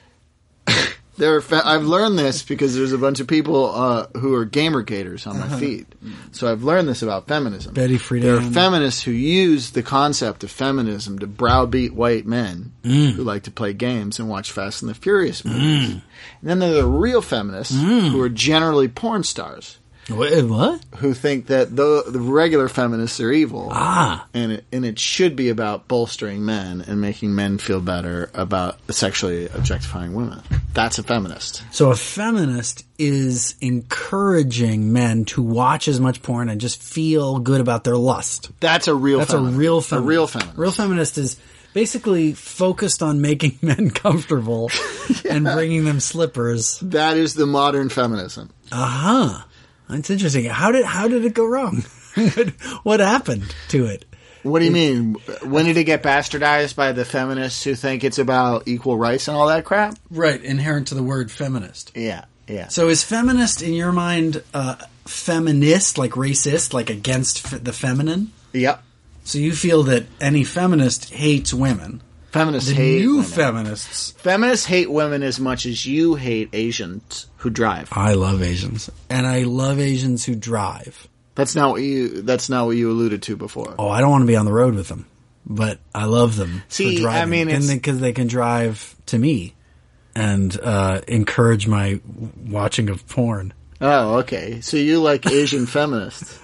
I've learned this because there's a bunch of people who are gamergaters on my feed. So I've learned this about feminism. Betty Friedan. There are feminists who use the concept of feminism to browbeat white men who like to play games and watch Fast and the Furious movies. And then there are the real feminists who are generally porn stars What? who think that the regular feminists are evil. Ah. And it should be about bolstering men and making men feel better about sexually objectifying women. That's a feminist. So a feminist is encouraging men to watch as much porn and just feel good about their lust. That's a real That's feminist. a real feminist. A real feminist. Real feminist is basically focused on making men comfortable and bringing them slippers. That is the modern feminism. Uh-huh. That's interesting. How did it go wrong? What happened to it? What do you mean? When did it get bastardized by the feminists who think it's about equal rights and all that crap? Right, inherent to the word feminist. Yeah, yeah. So is feminist, in your mind, feminist, like racist, like against the feminine? Yep. So you feel that any feminist hates women. Feminists The hate new women. feminists. Feminists hate women as much as you hate Asians who drive. I love Asians. And I love Asians who drive. That's not what you alluded to before. Oh, I don't want to be on the road with them. But I love them See, for driving. I mean, it's- because they can drive to me and encourage my watching of porn. Oh, okay. So you like Asian feminists.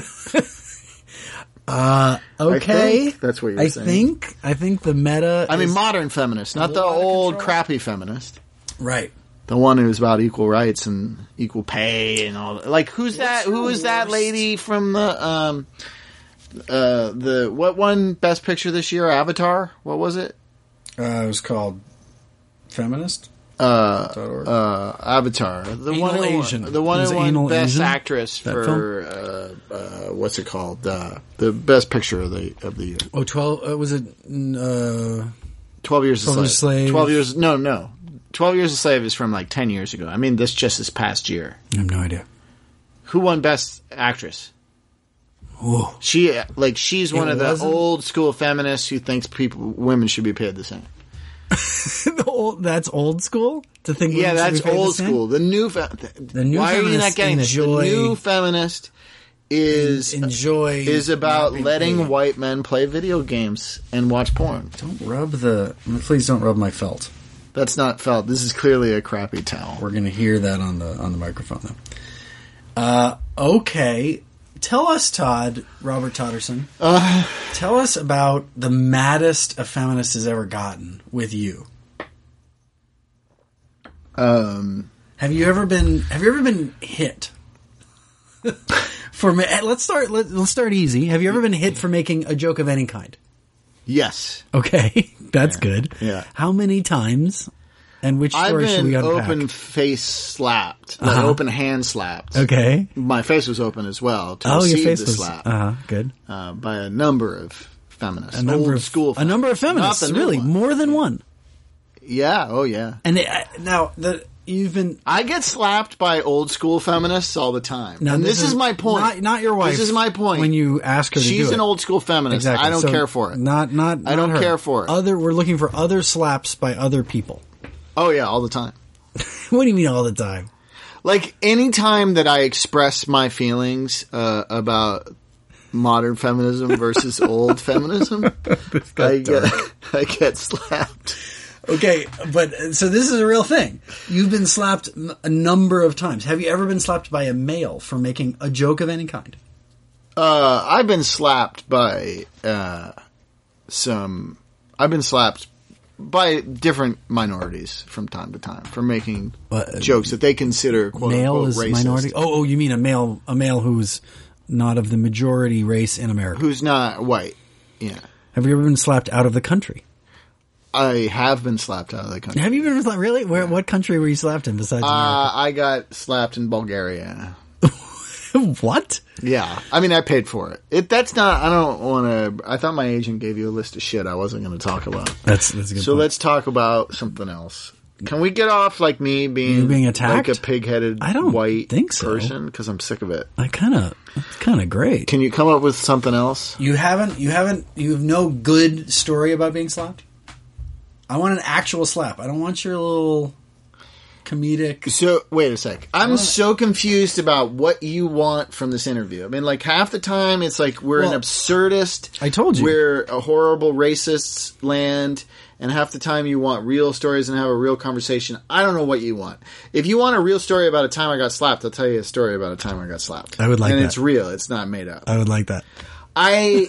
Okay. I think that's what you're saying. I think the meta I mean, is- modern feminist, not the little out of old control. crappy feminist. Right. The one who's about equal rights and equal pay and all that. Like, who's that? your Who was that worst- lady from the what won Best Picture this year? Avatar? What was it? It was called Feminist. Avatar. The Anal one who Asian. The one It was who won Anal Best Asian? Actress That for what's it called? The Best Picture of the year. Oh, 12, was it, 12 Years a 12 Years a Slave. 12 Years. No. 12 Years a Slave is from like 10 years ago. I mean, this past year. I have no idea. Who won Best Actress? Whoa. She's one of the wasn't- old school feminists who thinks women should be paid the same. That's old school? To think Yeah, women should that's be paid the old same? school. The new new why are you not feminists getting this? The enjoy- new feminist enjoy is about mapping letting a- white men play video games and watch porn. Please don't rub my felt. That's not felt. This is clearly a crappy towel. We're going to hear that on the microphone, though. Okay. Tell us, Todd, Robert Todderson, tell us about the maddest a feminist has ever gotten with you. Have you ever been hit? Let's start easy. Have you ever been hit for making a joke of any kind? Yes. Okay, that's good. Yeah. How many times? And which story should we I've unpack? been open face slapped, like open hand slapped. Okay. My face was open as well to Your receive face the was slap good. by a number of feminists. A number of feminists, Not the new really, one. more than one. Yeah. Oh yeah. And you've been. I get slapped by old school feminists all the time. Now, and this is my point. Not your wife. This is my point. When you ask her to do it. She's an old school feminist. Exactly. I don't So care for it. I don't care for it. We're looking for other slaps by other people. Oh yeah, all the time. What do you mean all the time? Like any time that I express my feelings about modern feminism versus old feminism, I get slapped. Okay, but so this is a real thing. You've been slapped a number of times. Have you ever been slapped by a male for making a joke of any kind? I've been slapped by by different minorities from time to time for making jokes that they consider quote male unquote is racist. minority. Oh, you mean a male who's not of the majority race in America, Who's not white? Yeah. Have you ever been slapped out of the country? I have been slapped out of the country. Have you been slapped? Really? What country were you slapped in besides America? I got slapped in Bulgaria. What? Yeah. I mean, I paid for it. That's not, I don't want to, I thought my agent gave you a list of shit I wasn't going to talk about. That's a good So point. let's talk about something else. Can we get off like me being attacked? like a pig-headed I don't white think so. person? Because I'm sick of it. It's kind of great. Can you come up with something else? You have no good story about being slapped? I want an actual slap. I don't want your little comedic. So, wait a sec. I'm so confused about what you want from this interview. I mean, like, half the time it's like we're an absurdist. I told you. We're a horrible racist land. And half the time you want real stories and have a real conversation. I don't know what you want. If you want a real story about a time I got slapped, I'll tell you a story about a time I got slapped. I would like that. And it's real. It's not made up. I would like that. I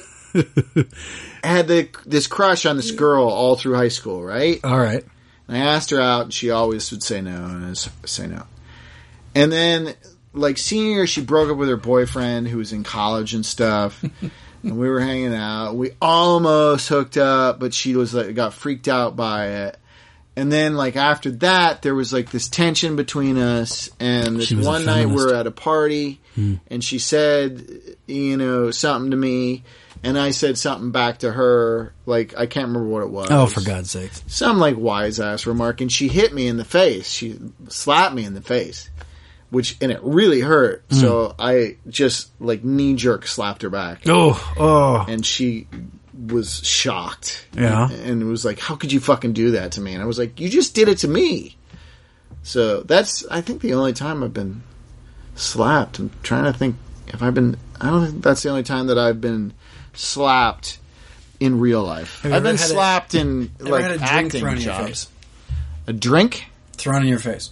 had this crush on this girl all through high school, right? All right. And I asked her out, and she always would say no, and I'd say no. And then, like, senior year, she broke up with her boyfriend, who was in college and stuff, and we were hanging out. We almost hooked up, but she was like, got freaked out by it. And then, like, after that, there was, like, this tension between us, and this one night we were at a party, and she said, something to me, and I said something back to her, like, I can't remember what it was. Oh, for God's sake. Some, like, wise-ass remark, and she hit me in the face. She slapped me in the face, and it really hurt. So I just, like, knee-jerk slapped her back. Oh. And she was shocked. Yeah. And it was like, how could you fucking do that to me? And I was like, you just did it to me. So that's, I think, the only time I've been slapped. I'm trying to think if I've been, I don't think that's the only time that I've been slapped in real life. I've been slapped in, like, acting jobs. A drink? Thrown in your face.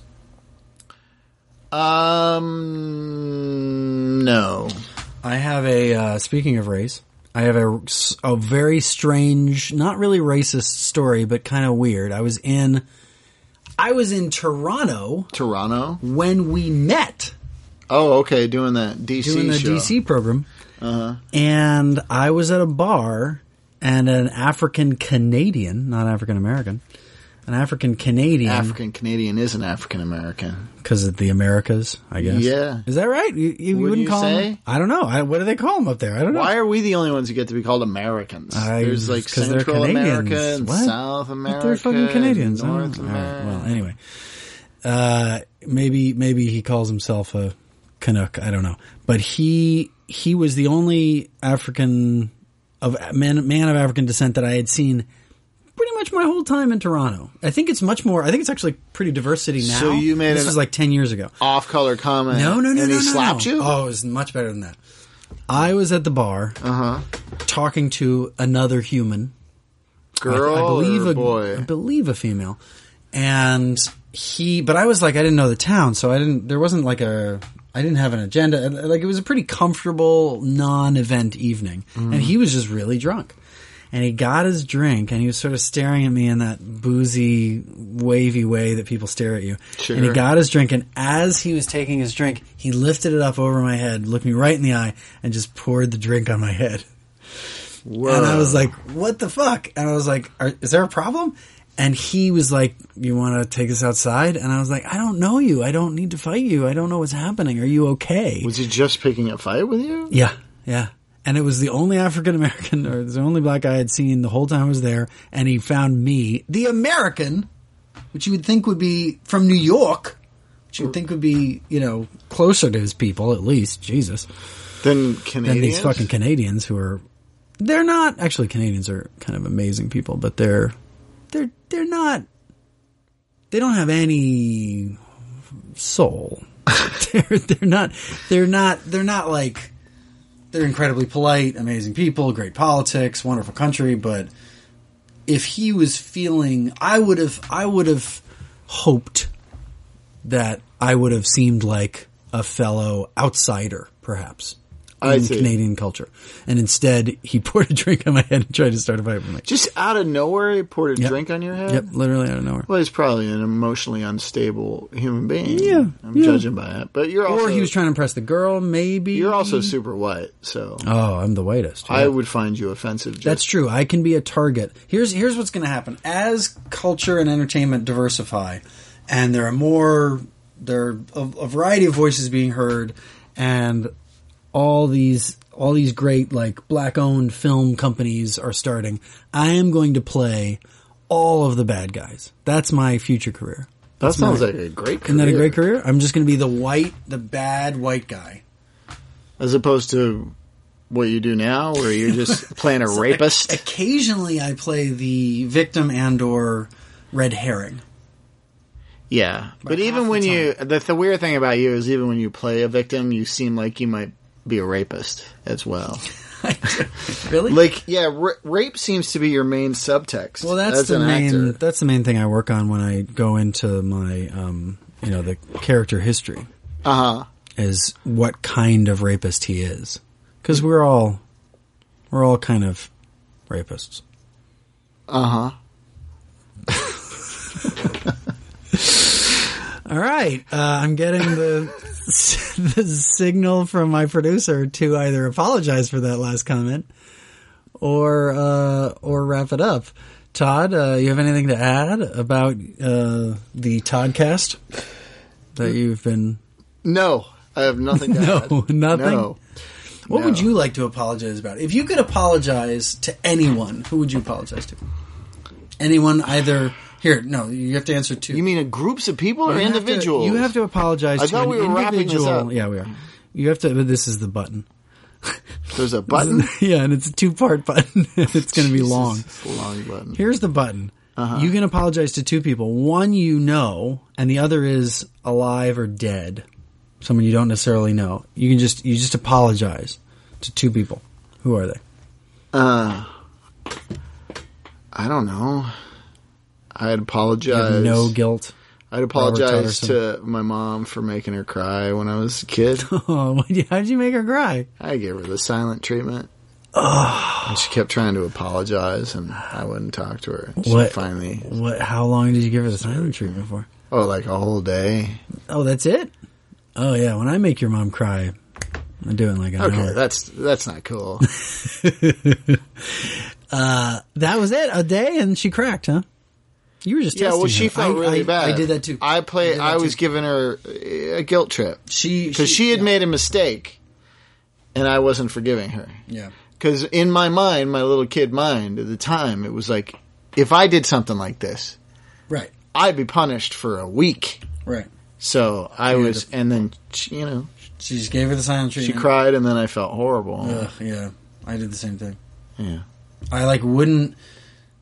No. I have speaking of race, I have a very strange, not really racist story, but kind of weird. I was in Toronto. Toronto? When we met. Oh, okay, doing that DC show. Doing the DC program. Uh-huh. And I was at a bar, and an African Canadian, not African American, an African Canadian. African Canadian is an African American. Because of the Americas, I guess. Yeah. Is that right? You wouldn't call them? I don't know. What do they call them up there? I don't know. Why are we the only ones who get to be called Americans? There's like Central America and South America. They're fucking Canadians. North America. Well, anyway. Maybe he calls himself a Canuck. I don't know. But he was the only man of African descent that I had seen pretty much my whole time in Toronto. I think it's actually pretty diversity now. So you made this was like 10 years ago. Off-color comment. No. And he slapped you? Oh, it was much better than that. I was at the bar talking to another human. Girl I believe or boy? I believe a female. And but I was like, I didn't know the town, so I didn't have an agenda. Like, it was a pretty comfortable, non-event evening. And he was just really drunk. And he got his drink, and he was sort of staring at me in that boozy, wavy way that people stare at you. Sure. And he got his drink, and as he was taking his drink, he lifted it up over my head, looked me right in the eye, and just poured the drink on my head. Whoa. And I was like, what the fuck? And I was like, is there a problem? And he was like, you want to take us outside? And I was like, I don't know you. I don't need to fight you. I don't know what's happening. Are you okay? Was he just picking a fight with you? Yeah, yeah. And it was the only African American, or the only black guy I had seen the whole time I was there. And he found me, the American, which you would think would be from New York, which you would think would be, closer to his people, at least. Jesus. Than Canadians? Than these fucking Canadians who are, they're not, actually Canadians are kind of amazing people, but they're not, they don't have any soul. they're not like, they're incredibly polite, amazing people, great politics, wonderful country, but if he was feeling, I would have hoped that I would have seemed like a fellow outsider, perhaps, in Canadian culture. And instead, he poured a drink on my head and tried to start a fight with me. Just out of nowhere, he poured a drink on your head? Yep, literally out of nowhere. Well, he's probably an emotionally unstable human being. Yeah. I'm judging by that. But you're also... Or he was trying to impress the girl, maybe. You're also super white, so... Oh, I'm the whitest. Yeah. I would find you offensive. That's true. I can be a target. Here's what's going to happen. As culture and entertainment diversify, and there are a variety of voices being heard, and all these great, like, black-owned film companies are starting, I am going to play all of the bad guys. That's my future career. That sounds like a great career. Isn't that a great career? I'm just going to be the bad white guy. As opposed to what you do now, where you're just playing a rapist? Occasionally I play the victim and or red herring. Yeah. But even when the weird thing about you is even when you play a victim, you seem like you might be a rapist as well. Really? Like, yeah, rape seems to be your main subtext. Well, that's the main thing I work on when I go into my, the character history. Is what kind of rapist he is. Because we're all kind of rapists. All right. I'm getting the signal from my producer to either apologize for that last comment or wrap it up. Todd, you have anything to add about the Toddcast that you've been... No, I have nothing to add. Nothing? No. What would you like to apologize about? If you could apologize to anyone, who would you apologize to? Anyone either... Here, no, you have to answer two. You mean groups of people or individuals? You have to apologize to an individual. I thought we were wrapping this up. Yeah, we are. You have to, but this is the button. There's a button? Yeah, and it's a 2-part button. It's going to be long. It's a long button. Here's the button. You can apologize to two people. One you know, and the other is alive or dead. Someone you don't necessarily know. You just apologize to two people. Who are they? I don't know. I'd apologize. You have no guilt. I'd apologize to my mom for making her cry when I was a kid. Oh, how'd you make her cry? I gave her the silent treatment. Oh. And she kept trying to apologize, and I wouldn't talk to her. Finally. How long did you give her the silent treatment for? Oh, like a whole day. Oh, that's it? Oh, yeah. When I make your mom cry, I do it in like an hour. That's not cool. That was it? A day, and she cracked, huh? You were just testing well, she felt really bad. I did that too. I was giving her a guilt trip. Because she had made a mistake, and I wasn't forgiving her. Yeah. Because in my mind, my little kid mind at the time, it was like, if I did something like this, right, I'd be punished for a week. Right. So and then, she just gave her the silent treatment. She cried, and then I felt horrible. Yeah. I did the same thing. Yeah. I wouldn't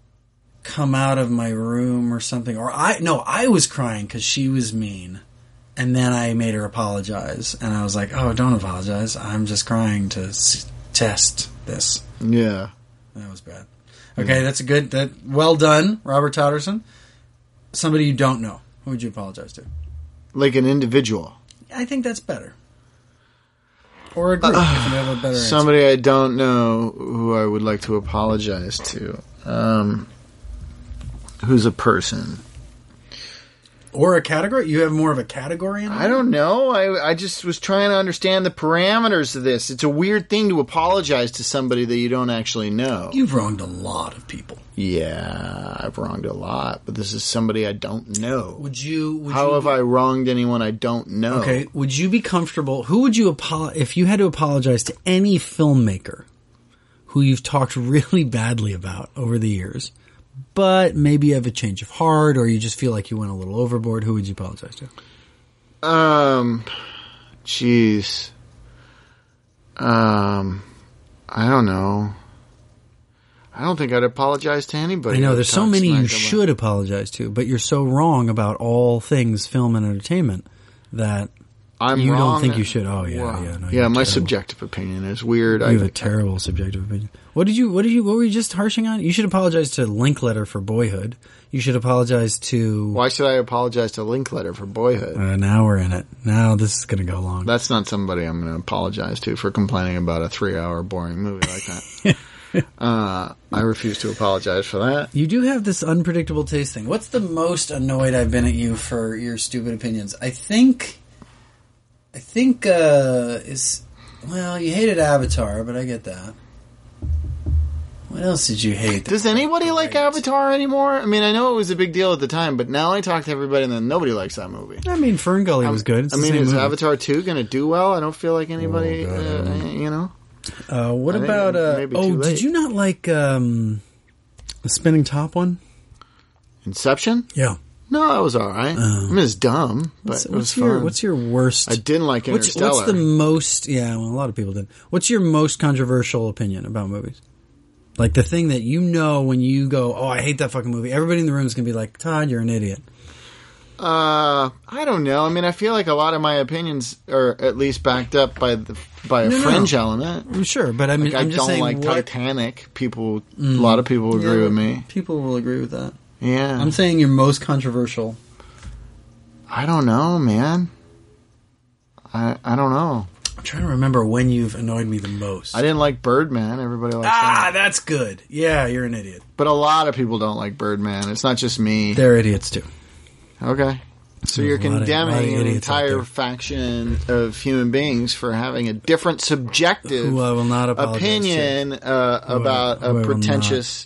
come out of my room or something, or I was crying because she was mean, And then I made her apologize, and I was like, "Oh, don't apologize. I'm just crying to test this." Yeah. That was bad. Okay, that's a good. Well done, Robert Totterson. Somebody you don't know. Who would you apologize to? Like an individual. I think that's better. Or a group, if you have a better answer. Somebody I don't know who I would like to apologize to. Who's a person? Or a category? You have more of a category in there? I don't know. I just was trying to understand the parameters of this. It's a weird thing to apologize to somebody that you don't actually know. You've wronged a lot of people. Yeah, I've wronged a lot, but this is somebody I don't know. How have I wronged anyone I don't know? Okay, would you be comfortable? Who would you if you had to apologize to any filmmaker who you've talked really badly about over the years, but maybe you have a change of heart or you just feel like you went a little overboard, who would you apologize to? Jeez. I don't know. I don't think I'd apologize to anybody. I know, there's so many you should apologize to, but you're so wrong about all things film and entertainment that you don't think you should. Oh, yeah. Wow. Yeah, no, yeah, my subjective opinion is weird. You have a terrible subjective opinion. What were you just harshing on? You should apologize to Linkletter for Boyhood. You should apologize to... Why should I apologize to Linkletter for Boyhood? Now we're in it. Now this is going to go long. That's not somebody I'm going to apologize to for complaining about a 3-hour boring movie like that. I refuse to apologize for that. You do have this unpredictable taste thing. What's the most annoyed I've been at you for your stupid opinions? I think you hated Avatar, but I get that. What else did you hate? Does anybody like Avatar anymore? I mean, I know it was a big deal at the time, but now I talk to everybody and then nobody likes that movie. I mean, Ferngully was good. Is Avatar 2 going to do well? I don't feel like anybody, you know. What about... did you not like the Spinning Top one? Inception? Yeah. No, that was all right. I mean, it's dumb, but it was fun. What's your worst... I didn't like Interstellar. What's the most... Yeah, well, a lot of people did. What's your most controversial opinion about movies? Like the thing that you know when you go, oh, I hate that fucking movie. Everybody in the room is going to be like, Todd, you're an idiot. I don't know. I mean, I feel like a lot of my opinions are at least backed up by a fringe element. Sure, but I mean, like, I'm just saying, like Titanic. A lot of people agree with me. People will agree with that. Yeah. I'm saying your most controversial. I don't know, man. I don't know. I'm trying to remember when you've annoyed me the most. I didn't like Birdman. Everybody likes that. That's good. Yeah, you're an idiot. But a lot of people don't like Birdman. It's not just me. They're idiots too. Okay. So you're condemning an entire faction of human beings for having a different subjective opinion about a pretentious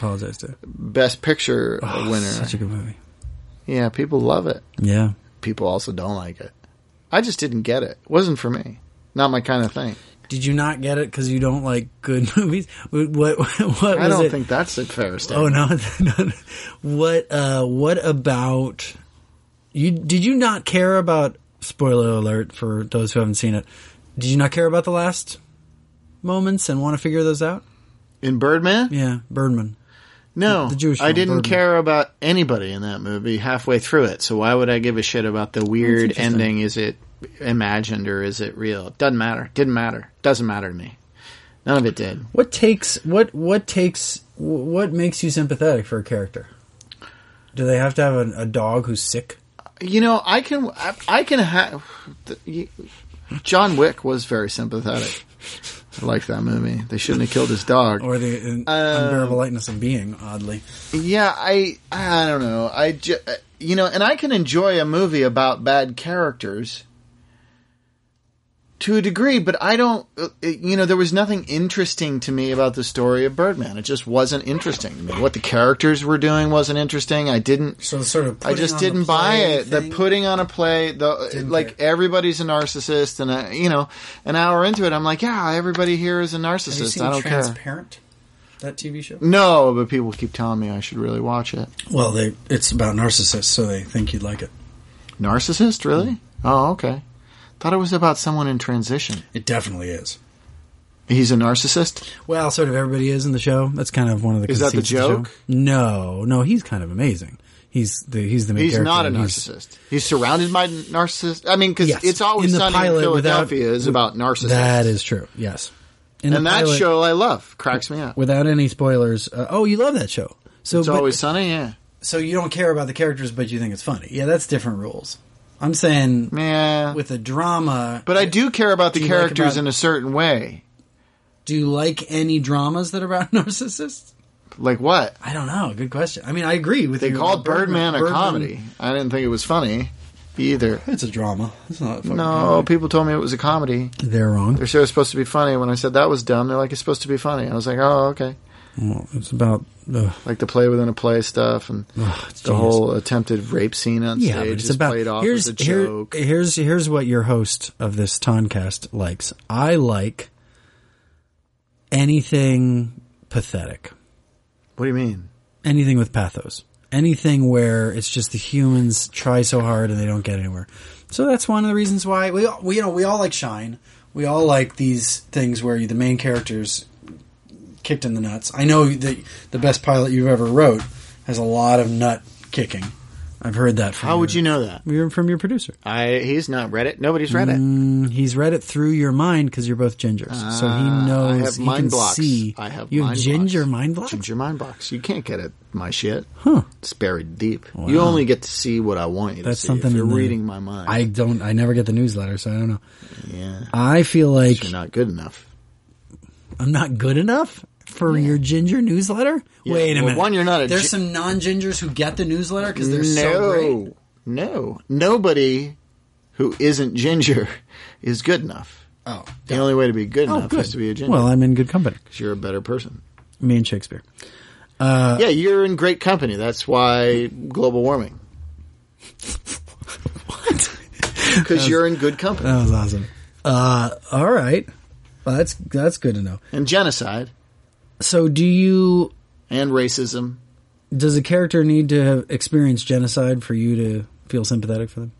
Best Picture winner. Such a good movie. Yeah, people love it. Yeah. People also don't like it. I just didn't get it. It wasn't for me. Not my kind of thing. Did you not get it because you don't like good movies? What I don't think that's a fair statement. Oh, no. What about... Did you not care about, spoiler alert for those who haven't seen it, did you not care about the last moments and want to figure those out? In Birdman? Yeah, Birdman. No, the Jewish film, I didn't Birdman. care about anybody in that movie halfway through it, so why would I give a shit about the weird ending? Is it imagined or is it real? It doesn't matter. Didn't matter. Doesn't matter to me. None of it did. What makes you sympathetic for a character? Do they have to have a dog who's sick? You know, I can have... John Wick was very sympathetic. I like that movie. They shouldn't have killed his dog. Or the unbearable lightness of being, oddly. Yeah, I don't know. And I can enjoy a movie about bad characters to a degree, but I don't, there was nothing interesting to me about the story of Birdman. It just wasn't interesting to me. What the characters were doing wasn't interesting. I didn't, so sort of I just didn't buy it. The putting on a play, everybody's a narcissist, and an hour into it, I'm like, yeah, everybody here is a narcissist. Have you seen I don't care. Transparent? That TV show? No, but people keep telling me I should really watch it. Well, it's about narcissists, so they think you'd like it. Narcissist, really? Oh, okay. Thought it was about someone in transition. It definitely is. He's a narcissist? Well, sort of everybody is in the show. That's kind of one of the Is that the joke? No, he's kind of amazing. He's the main He's character. not a and narcissist. He's surrounded by narcissists. I mean, because Yes. It's Always In the Sunny in pilot, Philadelphia is about narcissists. That is true. Yes. In and the that pilot, show I love. Cracks me up. without any spoilers. You love that show. So It's Always Sunny, yeah. So you don't care about the characters, but you think it's funny. Yeah, that's different rules. I'm saying Yeah. with a drama. But I do care about the Do you like characters about- in a certain way. Do you like any dramas that are about narcissists? Like what? I don't know. Good question. I mean, I agree with you. They called about Birdman a comedy. I didn't think it was funny either. It's a drama. It's not a fucking No, comedy. people told me it was a comedy. They're wrong. Their show was supposed to be funny. When I said that was dumb, they're like, it's supposed to be funny. I was like, oh, okay. Well, it's about Like the play within a play stuff and it's the genius. whole attempted rape scene on Yeah, but stage it's is about played off as a joke. Here's what your host of this Toncast likes. I like anything pathetic. What do you mean? Anything with pathos. Anything where it's just the humans try so hard and they don't get anywhere. So that's one of the reasons why we all like Shine. We all like these things where the main characters kicked in the nuts. I know that the best pilot you've ever wrote has a lot of nut kicking. I've heard that from How would you know that? from your producer. He's not read it. Nobody's read it. He's read it through your mind because you're both gingers. So he knows. I have he mind can blocks. see. I have You have mind ginger blocks. mind blocks? Ginger mind blocks. You can't get at my shit. Huh. It's buried deep. Wow. You only get to see what I want you That's to see something if you're in the- reading my mind. I never get the newsletter, so I don't know. Yeah. I feel like You're not good enough. I'm not good enough for your ginger newsletter? Yeah. Wait a Well, minute. one, you're not a There's gi- some non-gingers who get the newsletter because they're so great. No. Nobody who isn't ginger is good enough. Oh, The only way to be good oh, enough good. is to be a ginger. Well, I'm in good company. 'Cause you're a better person. Me and Shakespeare. Yeah, you're in great company. That's why global warming. What? Because you're in good company. That was awesome. All right. Well, that's good to know. And genocide So, and racism. does a character need to have experienced genocide for you to feel sympathetic for them?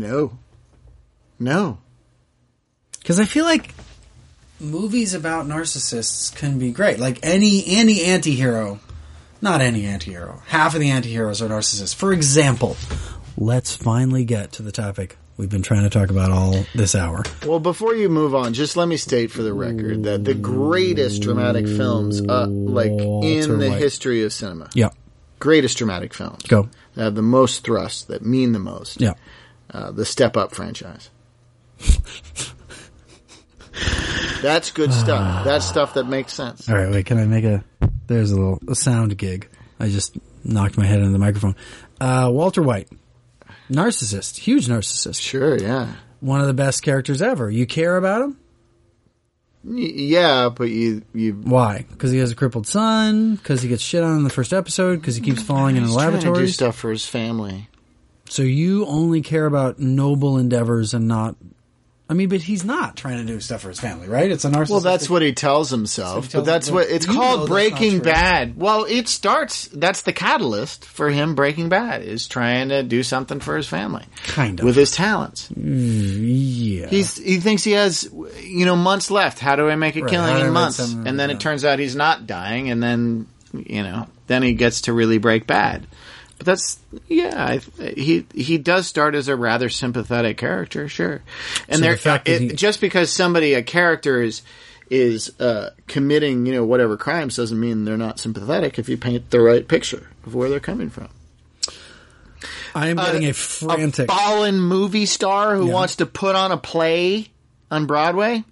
No. Because I feel like movies about narcissists can be great. Like any anti-hero, not any anti-hero, half of the anti-heroes are narcissists. For example, let's finally get to the topic we've been trying to talk about all this hour. Well, before you move on, just let me state for the record that the greatest dramatic films, like Walter in the White. history of cinema, Yeah. greatest dramatic films Go. that have the most thrust, that mean the most, Yeah. the Step Up franchise. That's good stuff. That's stuff that makes sense. All right, wait, can I make there's a sound gig. I just knocked my head into the microphone. Walter White. Narcissist. Huge narcissist. Sure, yeah. One of the best characters ever. You care about him? Yeah, but you Why? Because he has a crippled son? Because he gets shit on in the first episode? Because he keeps falling in the he's trying to do lavatories? stuff for his family. So you only care about noble endeavors and not... I mean, but he's not trying to do stuff for his family, right? It's a narcissist. Well, that's what he tells himself. That's what he tells But that's him- what it's you know called that's Breaking not true. Bad. Well, it starts. That's the catalyst for him breaking bad. Is trying to do something for his family, Kind of. with his talents. Yeah. He thinks he has months left. How do I make a Right, killing how do I in make months? some- And then yeah. it turns out he's not dying. And then then he gets to really break bad. But that's he does start as a rather sympathetic character, sure. And So the fact that he- just because a character is committing whatever crimes doesn't mean they're not sympathetic if you paint the right picture of where they're coming from. I am getting a frantic... A fallen movie star who Yeah. wants to put on a play on Broadway?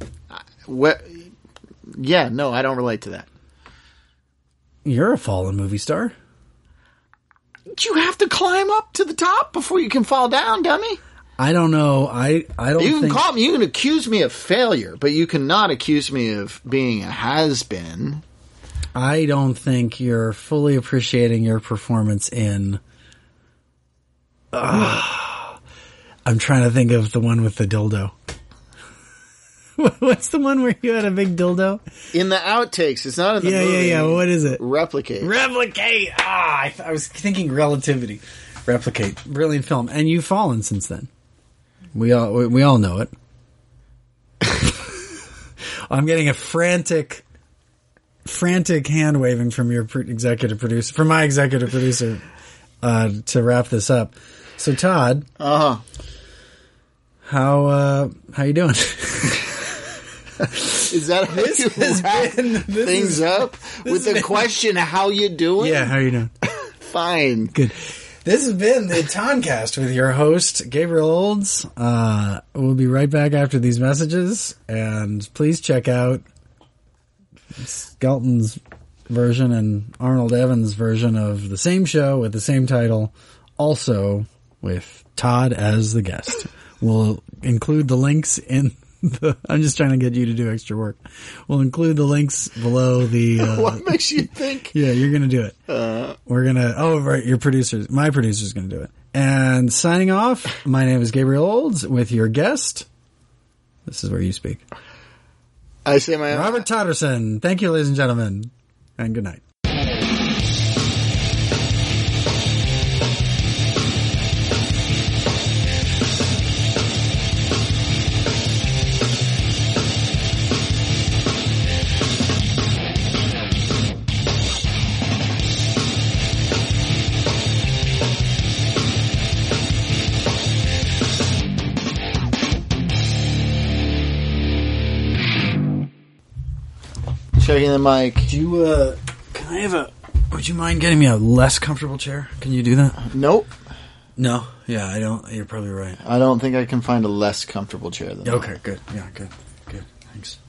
Yeah, no, I don't relate to that. You're a fallen movie star. You have to climb up to the top before you can fall down, dummy. I don't know. I don't You can think... you can accuse me of failure, but you cannot accuse me of being a has-been. I don't think you're fully appreciating your performance in... I'm trying to think of the one with the dildo. What's the one where you had a big dildo? In the outtakes, it's not in the movie. Yeah. What is it? Replicate. Replicate. I was thinking Relativity. Replicate. Brilliant film. And you've fallen since then. We all know it. I'm getting a frantic hand waving from your executive producer, from my executive producer. to wrap this up. So, Todd, Uh-huh. how you doing? Is that how you wrap things up? With the question, how you doing? Yeah, how you doing? Fine. Good. This has been the Toncast with your host, Gabriel Olds. We'll be right back after these messages, and please check out Skelton's version and Arnold Evans' version of the same show with the same title, also with Todd as the guest. We'll include the links in I'm just trying to get you to do extra work. We'll include the links below the... What makes you think? Yeah, you're going to do it. We're going to... Oh, right, my producer's going to do it. And signing off, my name is Gabriel Olds with your guest. This is where you speak. I say my... Robert Totterson. Thank you, ladies and gentlemen. And good night. Checking the mic. Do you, can I have a... Would you mind getting me a less comfortable chair? Can you do that? Nope. No. Yeah, I don't. You're probably right. I don't think I can find a less comfortable chair than that. Okay, good. Yeah, good. Good. Thanks.